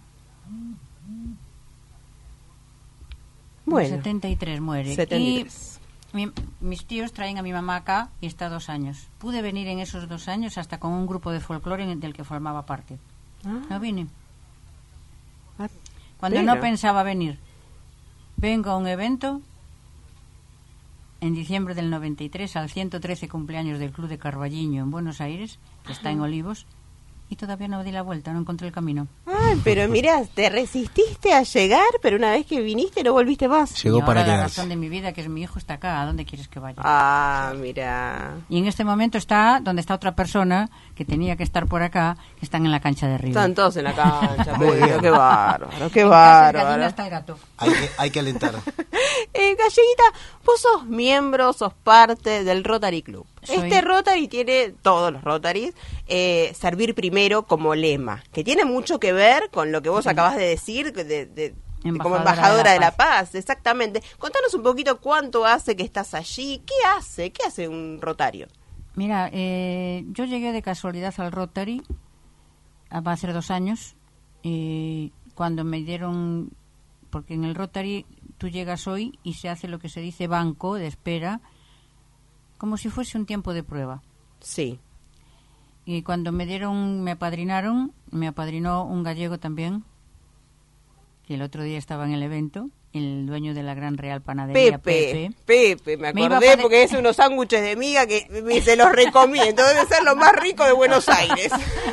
Bueno. En el setenta y tres muere. setenta y tres. Y mi- mis tíos traen a mi mamá acá y está dos años. Pude venir en esos dos años hasta con un grupo de folclore en el del que formaba parte. Ah. No vine. Ah, Cuando pena. no pensaba venir. Vengo a un evento en diciembre del noventa y tres al ciento trece cumpleaños del Club de Carballiño en Buenos Aires, que está en Olivos, y todavía no di la vuelta, no encontré el camino. Ay, pero mira, te resististe a llegar, pero una vez que viniste no volviste más. Llegó y para ahora la quedarse. razón de mi vida, que es mi hijo, está acá. ¿A dónde quieres que vaya? Ah, mira. Y en este momento está donde está otra persona que tenía que estar por acá, que están en la cancha de River. Están todos en la cancha, Muy pero bien. qué bárbaro, qué En casa de gallina bárbaro. está el gato. Hay que, hay que alentar. Eh, Galleguita, vos sos miembro, sos parte del Rotary Club. Soy. Este Rotary tiene, todos los Rotarys, eh, servir primero como lema, que tiene mucho que ver con lo que vos acabas de decir, de, de- de- como Embajadora embajadora de de la la Paz, exactamente. Contanos un poquito cuánto hace que estás allí, qué hace, qué hace un rotario. Mira, eh, yo llegué de casualidad al Rotary a- hace dos años, y cuando me dieron, porque en el Rotary tú llegas hoy y se hace lo que se dice banco de espera, como si fuese un tiempo de prueba. Sí. Y cuando me dieron, me apadrinaron, me apadrinó un gallego también, que el otro día estaba en el evento, el dueño de la Gran Real Panadería, Pepe, Pepe. Pepe, me Me iba a acordé poner- porque es unos sándwiches de miga que me- se los recomiendo, debe ser lo más rico de Buenos Aires.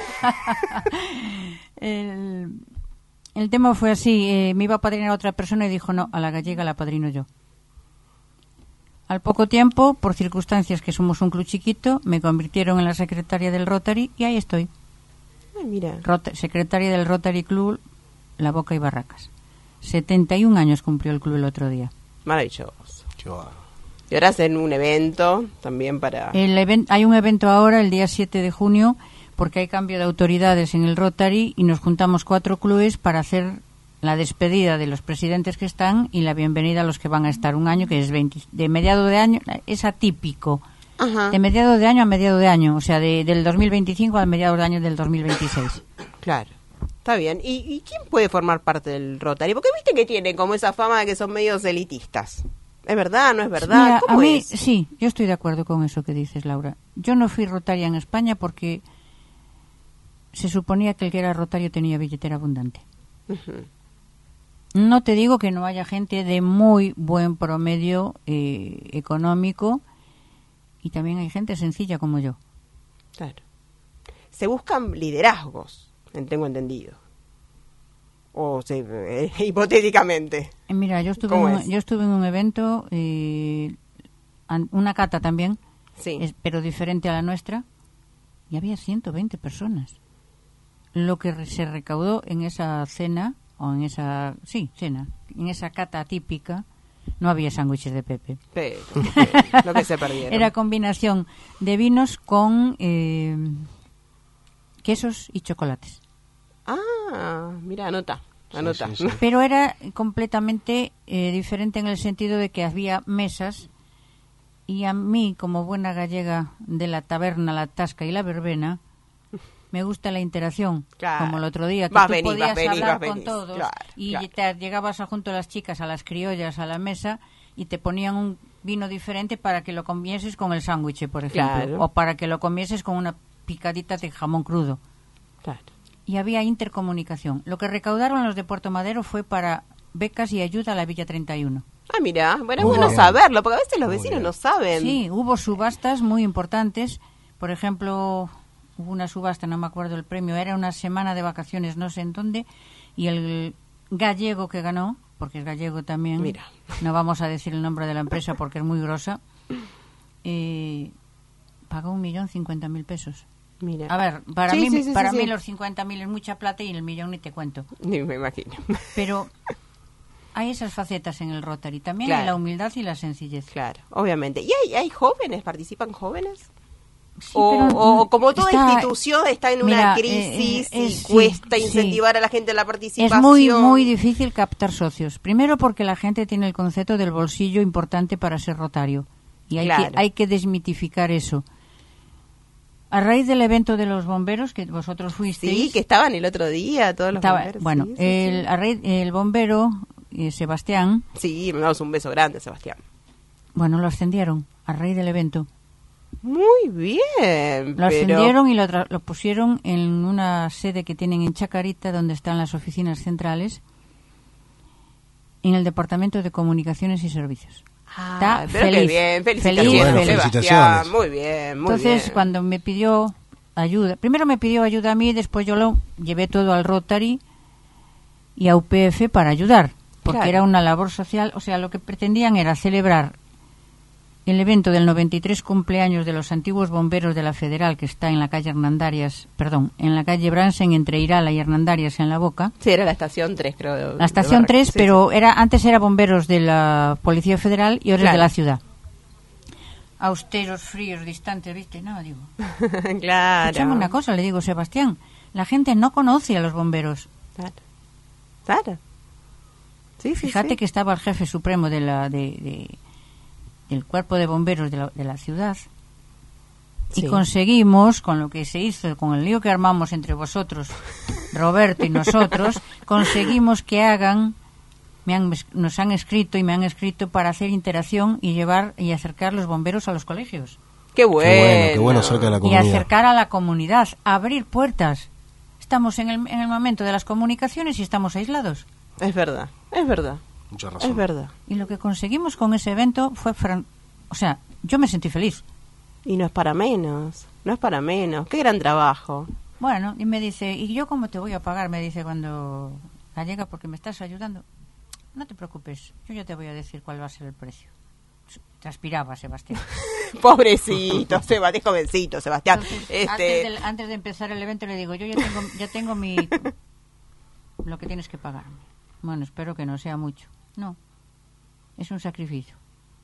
el, el tema fue así, eh, me iba a padrinar otra persona y dijo, no, a la gallega la padrino yo. Al poco tiempo, por circunstancias que somos un club chiquito, me convirtieron en la secretaria del Rotary y ahí estoy. Ay, mira. Rota- secretaria del Rotary Club La Boca y Barracas. setenta y un años cumplió el club el otro día. Maravilloso. Qué bárbaro. Y ahora hacen un evento también para... El even- hay un evento ahora, el día siete de junio, porque hay cambio de autoridades en el Rotary y nos juntamos cuatro clubes para hacer la despedida de los presidentes que están y la bienvenida a los que van a estar un año, que es veinte de mediado de año, es atípico. Ajá. De mediado de año a mediado de año, o sea, de, del dos mil veinticinco al mediado de año del dos mil veintiséis. Claro. Está bien. ¿Y, ¿Y quién puede formar parte del Rotary? Porque viste que tienen como esa fama de que son medios elitistas. ¿Es verdad? ¿No es verdad? Mira, ¿Cómo a mí, es? sí, yo estoy de acuerdo con eso que dices, Laura. Yo no fui rotaria en España porque se suponía que el que era rotario tenía billetera abundante. Ujú. No te digo que no haya gente de muy buen promedio eh, económico y también hay gente sencilla como yo. Claro. Se buscan liderazgos, tengo entendido. O se, eh, hipotéticamente. Eh, Mira, yo estuve, ¿Cómo en, un- es? yo estuve en un evento, eh, an- una cata también, Sí. es- pero diferente a la nuestra, y había ciento veinte personas. Lo que re- se recaudó en esa cena, o en esa, sí, cena, en esa cata típica, no había sándwiches de Pepe. Pero, pero, lo que se perdieron. Era combinación de vinos con eh, quesos y chocolates. Ah, mira, anota, anota. sí, sí. Pero era completamente eh, diferente en el sentido de que había mesas y a mí, como buena gallega de la taberna, la tasca y la verbena, me gusta la interacción, Claro. como el otro día, que Vas tú venís, podías vas venís, hablar vas con venís. todos Claro, y claro. te llegabas a junto a las chicas, a las criollas, a la mesa y te ponían un vino diferente para que lo comieses con el sándwich, por ejemplo, Claro. o para que lo comieses con una picadita de jamón crudo. Claro. Y había intercomunicación. Lo que recaudaron los de Puerto Madero fue para becas y ayuda a la Villa treinta y uno. Ah, mira, bueno, es Muy bueno bien. saberlo, porque a veces los Muy vecinos bien. no saben. Sí, hubo subastas muy importantes. Por ejemplo, hubo una subasta, no me acuerdo el premio, era una semana de vacaciones, no sé en dónde, y el gallego que ganó, porque es gallego también, Mira. no vamos a decir el nombre de la empresa porque es muy grosa, eh, pagó un millón cincuenta mil pesos. Mira. A ver, para Sí, mí, sí, sí, para sí, mí sí. los cincuenta mil es mucha plata y el millón ni te cuento. Ni me imagino. Pero hay esas facetas en el Rotary, también Claro. hay la humildad y la sencillez. Claro, obviamente. ¿Y hay, hay jóvenes? ¿Participan jóvenes? Sí, o, pero, o como toda está- institución está en una mira, crisis eh, eh, y es- sí, cuesta sí. incentivar a la gente a la participación. Es muy, muy difícil captar socios. Primero porque la gente tiene el concepto del bolsillo importante para ser rotario. Y hay, Claro. que, hay que desmitificar eso. A raíz del evento de los bomberos, que vosotros fuisteis... Sí, que estaban el otro día todos los estaba- bomberos. bueno, sí, sí, el, sí. a raíz- el bombero, eh, Sebastián, Sí, me damos un beso grande, Sebastián. bueno, lo ascendieron a raíz del evento. Muy bien. Lo pero- ascendieron y lo, tra- lo pusieron en una sede que tienen en Chacarita, donde están las oficinas centrales, en el Departamento de Comunicaciones y Servicios. Ah, Está pero qué feliz. bien, Feliz, felicitaciones, Bueno, Sebastián. felicitaciones. Muy bien, muy Entonces, bien. cuando me pidió ayuda. Primero me pidió ayuda a mí, después yo lo llevé todo al Rotary y a U P F para ayudar, porque Claro. era una labor social. O sea, lo que pretendían era celebrar el evento del noventa y tres cumpleaños de los antiguos bomberos de la Federal, que está en la calle Hernandarias, perdón, en la calle Bransen, entre Irala y Hernandarias, en La Boca. Sí, era la estación tres, creo. de- La estación de tres, Barranquilla. Sí, pero era antes era bomberos de la Policía Federal y ahora es Claro. de la ciudad. Austeros, fríos, distantes, ¿viste? No, digo. sí. Claro. Escuchame una cosa, le digo, Sebastián, la gente no conoce a los bomberos. Claro. Claro. Sí, sí, Fíjate sí. que estaba el jefe supremo de la de, de- del cuerpo de bomberos de la, de la ciudad Sí. y conseguimos, con lo que se hizo, con el lío que armamos entre vosotros, Roberto y nosotros, conseguimos que hagan, me han, nos han escrito y me han escrito para hacer interacción y llevar y acercar los bomberos a los colegios Qué bueno. Qué bueno, qué bueno cerca de la y comunidad. acercar a la comunidad, abrir puertas. Estamos en el, en el momento de las comunicaciones y estamos aislados. Es verdad, es verdad, Mucha razón. es verdad. Y lo que conseguimos con ese evento fue, fran- o sea, yo me sentí feliz. Y no es para menos, no es para menos. Qué gran trabajo. Bueno, y me dice, ¿y yo cómo te voy a pagar? Me dice cuando Gallega, porque me estás ayudando. No te preocupes, yo ya te voy a decir cuál va a ser el precio. Transpiraba, Sebastián. Pobrecito, Sebastián, jovencito, Sebastián. Entonces, este, antes, de, antes de empezar el evento le digo, yo ya tengo, ya tengo mi... lo que tienes que pagarme. Bueno, espero que no sea mucho. No, es un sacrificio.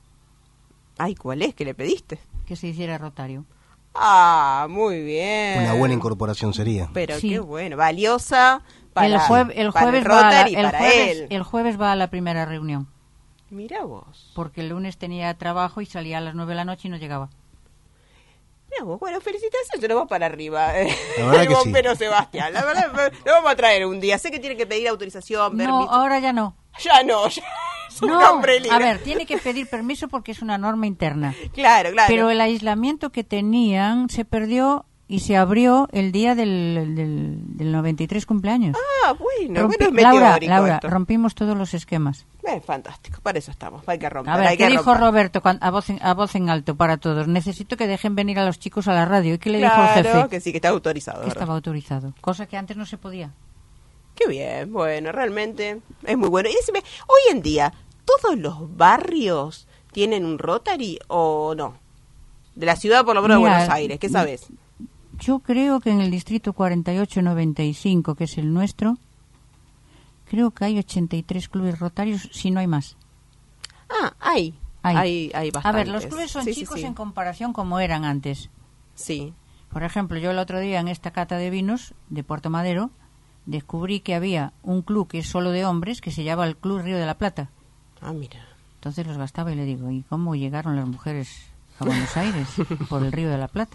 Ay, ¿cuál es que le pediste? Que se hiciera Rotario. Ah, muy bien. Una buena incorporación sería. Pero Sí. qué bueno, valiosa para el, jue- el para jueves el va a la, Rotary y el para jueves, él. el jueves va a la primera reunión, Mira vos. porque el lunes tenía trabajo y salía a las nueve de la noche y no llegaba. Mira vos, bueno, felicitaciones, nos vamos para arriba. La verdad El que sí. bombero Sebastián, la verdad, lo vamos a traer un día. Sé que tiene que pedir autorización, No, permiso. ahora ya no. Ya no, ya es un No, hombre libre. a ver, tiene que pedir permiso porque es una norma interna. Claro, claro. Pero el aislamiento que tenían se perdió y se abrió el día del, del, del noventa y tres cumpleaños. Ah, bueno, Rompi- bueno, es Laura, meteórico Laura, esto. rompimos todos los esquemas. Eh, fantástico, para eso estamos, hay que romper. A ver, hay ¿qué que dijo romper. Roberto cuan- a voz, en, a voz en alto para todos? Necesito que dejen venir a los chicos a la radio. ¿Y qué le Claro, dijo el jefe? que sí, que está autorizado. Que ¿verdad? estaba autorizado, cosa que antes no se podía. Qué bien, bueno, realmente es muy bueno. Y decime, hoy en día, ¿todos los barrios tienen un Rotary o no? De la ciudad, por lo menos, de Mira, Buenos Aires, ¿qué sabes? Yo creo que en el distrito cuarenta y ocho noventa y cinco, que es el nuestro, creo que hay ochenta y tres clubes rotarios, si no hay más. Ah, hay. Hay. Hay, hay A bastantes. ver, los clubes son Sí, sí, chicos sí. en comparación como eran antes. Sí. Por ejemplo, yo el otro día en esta cata de vinos de Puerto Madero descubrí que había un club que es solo de hombres que se llama el Club Río de la Plata. Ah, mira. Entonces los gastaba y le digo, ¿y cómo llegaron las mujeres a Buenos Aires? Por el Río de la Plata.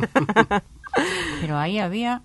Pero ahí había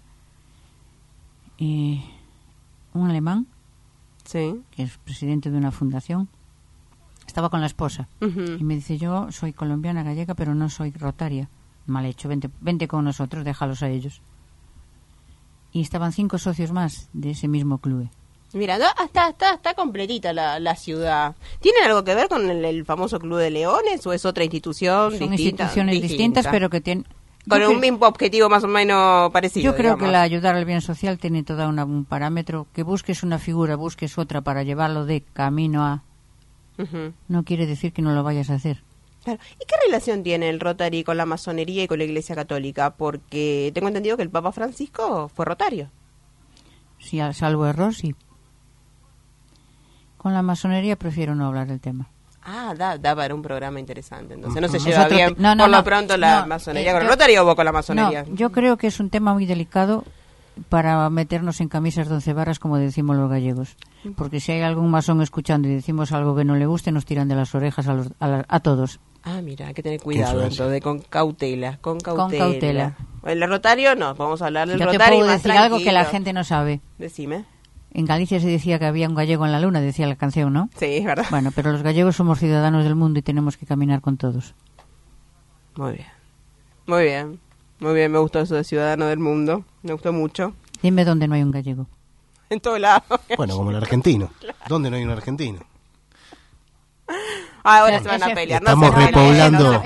eh, un alemán Sí. que es presidente de una fundación. Estaba con la esposa Ujú. y me dice, yo soy colombiana gallega, pero no soy rotaria. Mal hecho, vente, vente con nosotros, déjalos a ellos. Y estaban cinco socios más de ese mismo club. Mira, no, está, está, está completita la, la ciudad. ¿Tiene algo que ver con el, el famoso Club de Leones o es otra institución Son distinta? instituciones distinta? distintas, pero que tienen... Con yo un cre- mismo objetivo más o menos parecido. Yo creo que digamos. la ayudar al bien social tiene todo un parámetro. Que busques una figura, busques otra para llevarlo de camino a... Ujú. No quiere decir que no lo vayas a hacer. Claro. ¿Y qué relación tiene el Rotary con la masonería y con la Iglesia Católica? Porque tengo entendido que el Papa Francisco fue rotario. Si a salvo error, sí. Con la masonería prefiero no hablar del tema. Ah, da, da para un programa interesante. Entonces no se Es lleva otro bien te- no, no, por lo no. pronto la No, masonería eh, con el yo- Rotary o vos con la masonería. No, yo creo que es un tema muy delicado para meternos en camisas de once varas, como decimos los gallegos. Porque si hay algún masón escuchando y decimos algo que no le guste, nos tiran de las orejas a, los, a, la- a todos. Ah, mira, hay que tener cuidado influencia. entonces, con cautela, con cautela. cautela. El Rotario no, vamos a hablar del Yo te Rotario puedo más decir algo que la tranquilo. gente no sabe. Decime. En Galicia se decía que había un gallego en la luna, decía la canción, ¿no? Sí, es verdad. Bueno, pero los gallegos somos ciudadanos del mundo y tenemos que caminar con todos. Muy bien. Muy bien. Muy bien, me gustó eso de Ciudadano del Mundo. Me gustó mucho. Dime dónde no hay un gallego. En todo lado. Bueno, como el argentino. ¿Dónde no hay un argentino? Ah, ahora Ese- se van a ese- pelear. Estamos no se peleen, repoblando- no se No, peleen. no,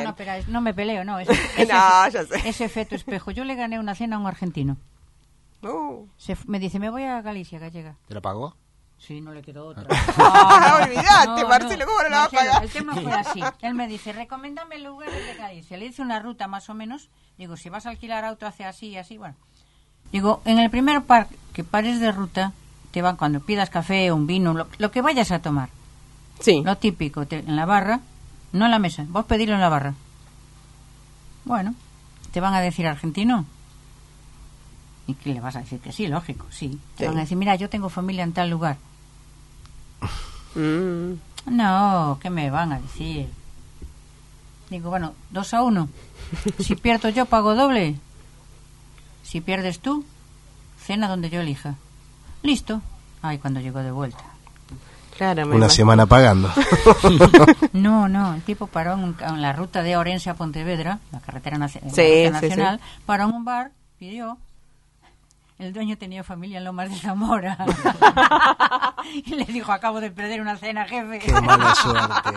No, no, pero no me peleo, no. Ese, ese, no, ya sé. Ese efecto espejo. Yo le gané una cena a un argentino. Uh. Se, me dice, me voy a Galicia, gallega. ¿Te lo pagó? Sí, no le quedó otra. No, no, olvidate, Marcelo, ¿cómo no la vas a pagar? El tema fue así. Él me dice, recomiéndame lugares de Galicia. Le hice una ruta más o menos. Digo, si vas a alquilar auto, hace así y así, bueno. Digo, en el primer par que pares de ruta, te van cuando pidas café, un vino, lo, lo que vayas a tomar. Sí. Lo típico, te, en la barra, no en la mesa, vos pedilo en la barra. Bueno, te van a decir argentino. ¿Y qué le vas a decir? Que sí, lógico, sí. Te sí. van a decir, mira, yo tengo familia en tal lugar. Mm. No, ¿qué me van a decir? Digo, bueno, dos a uno. Si pierdo yo, pago doble. Si pierdes tú, cena donde yo elija. Listo. Ay, cuando llegó de vuelta. Claro, me Una imagino. semana pagando. No, no, el tipo paró en, en la ruta de Orense a Pontevedra, la carretera, naci- la Sí, ruta sí, nacional, paró en un bar, pidió. El dueño tenía familia en Lomas de Zamora. Y le dijo, acabo de perder una cena, jefe. Qué mala suerte.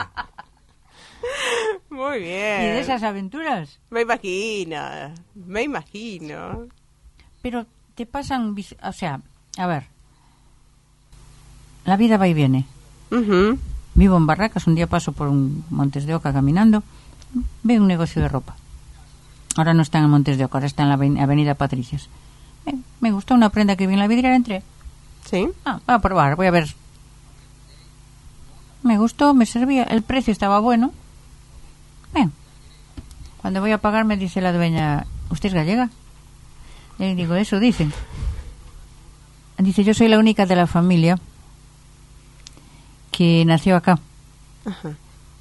Muy bien. Y de esas aventuras. Me imagino, me imagino. Pero te pasan, vis- o sea, a ver, la vida va y viene. Uh-huh. Vivo en Barracas, un día paso por un Montes de Oca caminando, veo un negocio de ropa. Ahora no está en el Montes de Oca, ahora está en la aven- Avenida Patricias. Eh, me gustó una prenda que vi en la vidriera, entré. Sí. Ah, voy a probar, voy a ver. Me gustó, me servía, el precio estaba bueno. Bien. Cuando voy a pagar me dice la dueña, ¿usted es gallega? Le digo, eso dicen. Dice, yo soy la única de la familia que nació acá. Ajá.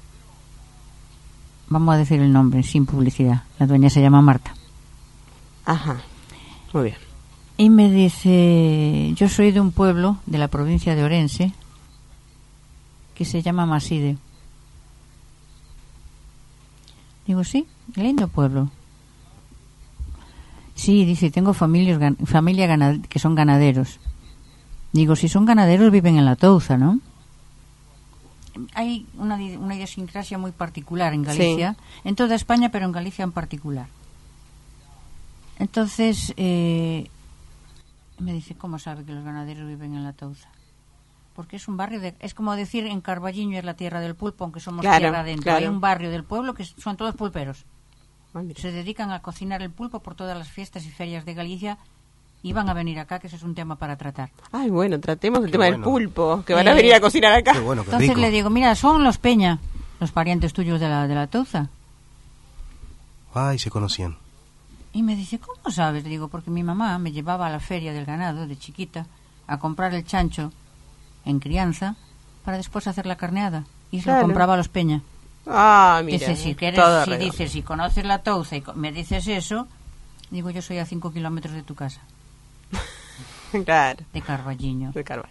Vamos a decir el nombre, sin publicidad. La dueña se llama Marta. Ajá. Muy bien. Y me dice, yo soy de un pueblo de la provincia de Orense que se llama Maside. Digo, sí, lindo pueblo. Sí, dice, tengo familias, gan- familia ganad- que son ganaderos. Digo, si son ganaderos viven en la Touza, ¿no? Hay una, di- una idiosincrasia muy particular en Galicia, en toda España, pero en Galicia en particular. Entonces, eh, me dice, ¿cómo sabe que los ganaderos viven en la Touza? Porque es un barrio, de, es como decir en Carballiño es la tierra del pulpo, aunque somos Claro, tierra adentro. claro. Hay un barrio del pueblo que son todos pulperos. Ah, mira. Se dedican a cocinar el pulpo por todas las fiestas y ferias de Galicia y van a venir acá, que ese es un tema para tratar. Ay, bueno, tratemos el Qué tema del bueno. pulpo, que van a Eh, venir a cocinar acá. Qué bueno, qué Entonces rico. le digo, mira, son los Peña, los parientes tuyos de la, de la Touza. Ay, se conocían. Y me dice, ¿cómo sabes? Le digo, porque mi mamá me llevaba a la feria del ganado de chiquita a comprar el chancho en crianza para después hacer la carneada. Y se Claro. lo compraba a los Peña. Ah, mira. Dice, si, quieres, todo si redondo. dices, si conoces la Touza y co- me dices eso, digo, yo soy a cinco kilómetros de tu casa, Claro, de Carballiño. de Carvalho.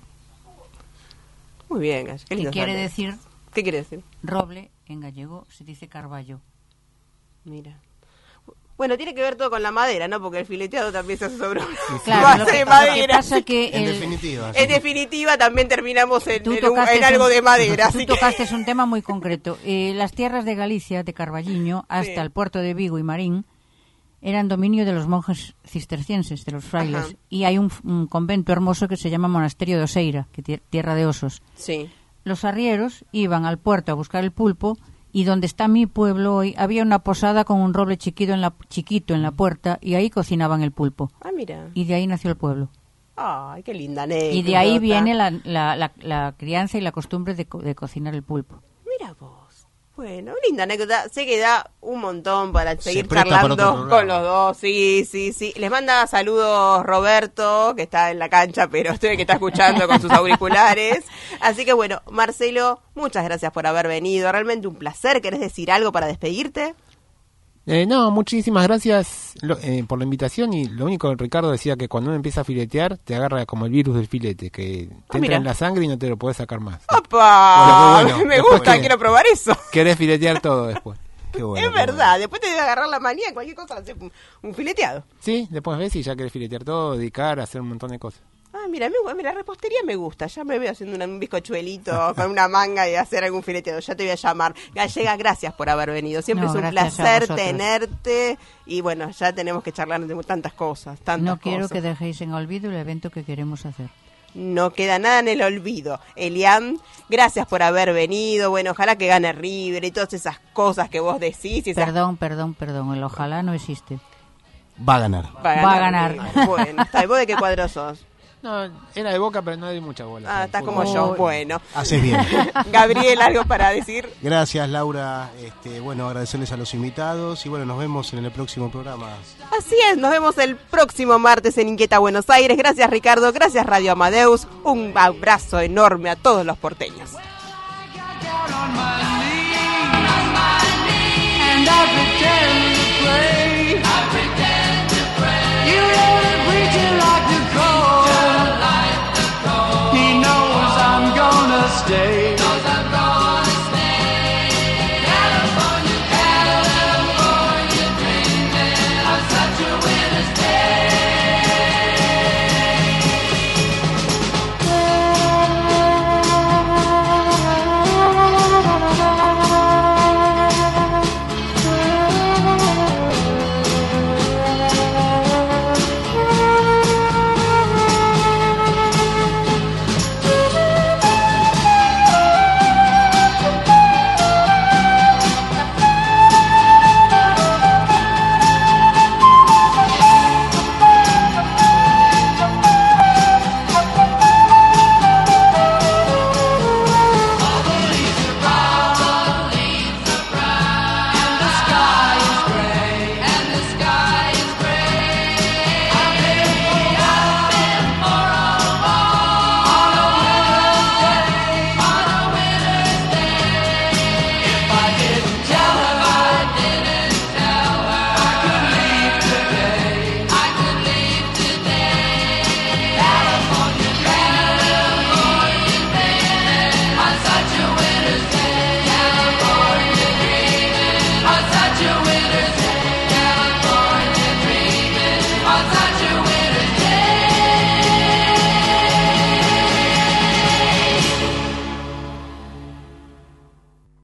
Muy bien, Gallo, qué Que lindo quiere saber. decir ¿Qué quiere decir? roble, en gallego se dice carballo. Mira. Bueno, tiene que ver todo con la madera, ¿no? Porque el fileteado también se hace sobre una Claro, base lo que, de lo que madera. pasa que En el- definitiva. sí. En definitiva, también terminamos en, tú en un- tocaste en algo un- de madera. Tú Así que... tocaste un tema muy concreto. Eh, las tierras de Galicia, de Carballiño, hasta Sí. el puerto de Vigo y Marín, eran dominio de los monjes cistercienses, de los frailes. Ajá. Y hay un, un convento hermoso que se llama Monasterio de Oseira, que tie- tierra de osos. Sí. Los arrieros iban al puerto a buscar el pulpo y donde está mi pueblo hoy había una posada con un roble chiquito en la, chiquito en la puerta y ahí cocinaban el pulpo. Ah, mira. Y de ahí nació el pueblo. Ay, qué linda anécdota. Y de ahí viene la, la, la, la crianza y la costumbre de, co- de cocinar el pulpo. Mira vos. Bueno, linda anécdota. Sé que da un montón para seguir presta para otro charlando programa. con los dos. Sí, sí, sí. Les manda saludos Roberto, que está en la cancha, pero estoy que está escuchando con sus auriculares. Así que bueno, Marcelo, muchas gracias por haber venido. Realmente un placer. ¿Querés decir algo para despedirte? Eh, no, muchísimas gracias lo- eh, por la invitación y lo único que Ricardo decía que cuando uno empieza a filetear te agarra como el virus del filete, que te Ah, entra mira. en la sangre y no te lo puedes sacar más. ¡Opa! Bueno, Me después gusta, que- quiero probar eso. Querés filetear todo después. Qué bueno, Es qué verdad, después te debe agarrar la manía, cualquier cosa, hacer un, un fileteado. Sí, después ves y ya querés filetear todo, dedicar, hacer un montón de cosas. Ah, mira, me, mira, la repostería me gusta. Ya me veo haciendo un, un bizcochuelito con una manga y hacer algún fileteado. Ya te voy a llamar. Gallega, gracias por haber venido. Siempre No, es un gracias a placer vosotros. tenerte. Y bueno, ya tenemos que charlar de tantas cosas. Tantas No quiero cosas. que dejéis en olvido el evento que queremos hacer. No queda nada en el olvido. Elian, gracias por haber venido. Bueno, ojalá que gane River y todas esas cosas que vos decís. Y esas... Perdón, perdón, perdón. El ojalá no existe. Va a ganar. Va a ganar. Va a ganar. River. Bueno, está. ¿Y vos de qué cuadro sos? No, era de Boca, pero no di mucha bola. Ah, estás como fútbol. yo. Bueno. Haces bien. Gabriel, ¿algo para decir? Gracias, Laura. Este, bueno, agradecerles a los invitados y bueno, nos vemos en el próximo programa. Así es, nos vemos el próximo martes en Inquieta Buenos Aires. Gracias, Ricardo. Gracias, Radio Amadeus. Un abrazo enorme a todos los porteños. Down on my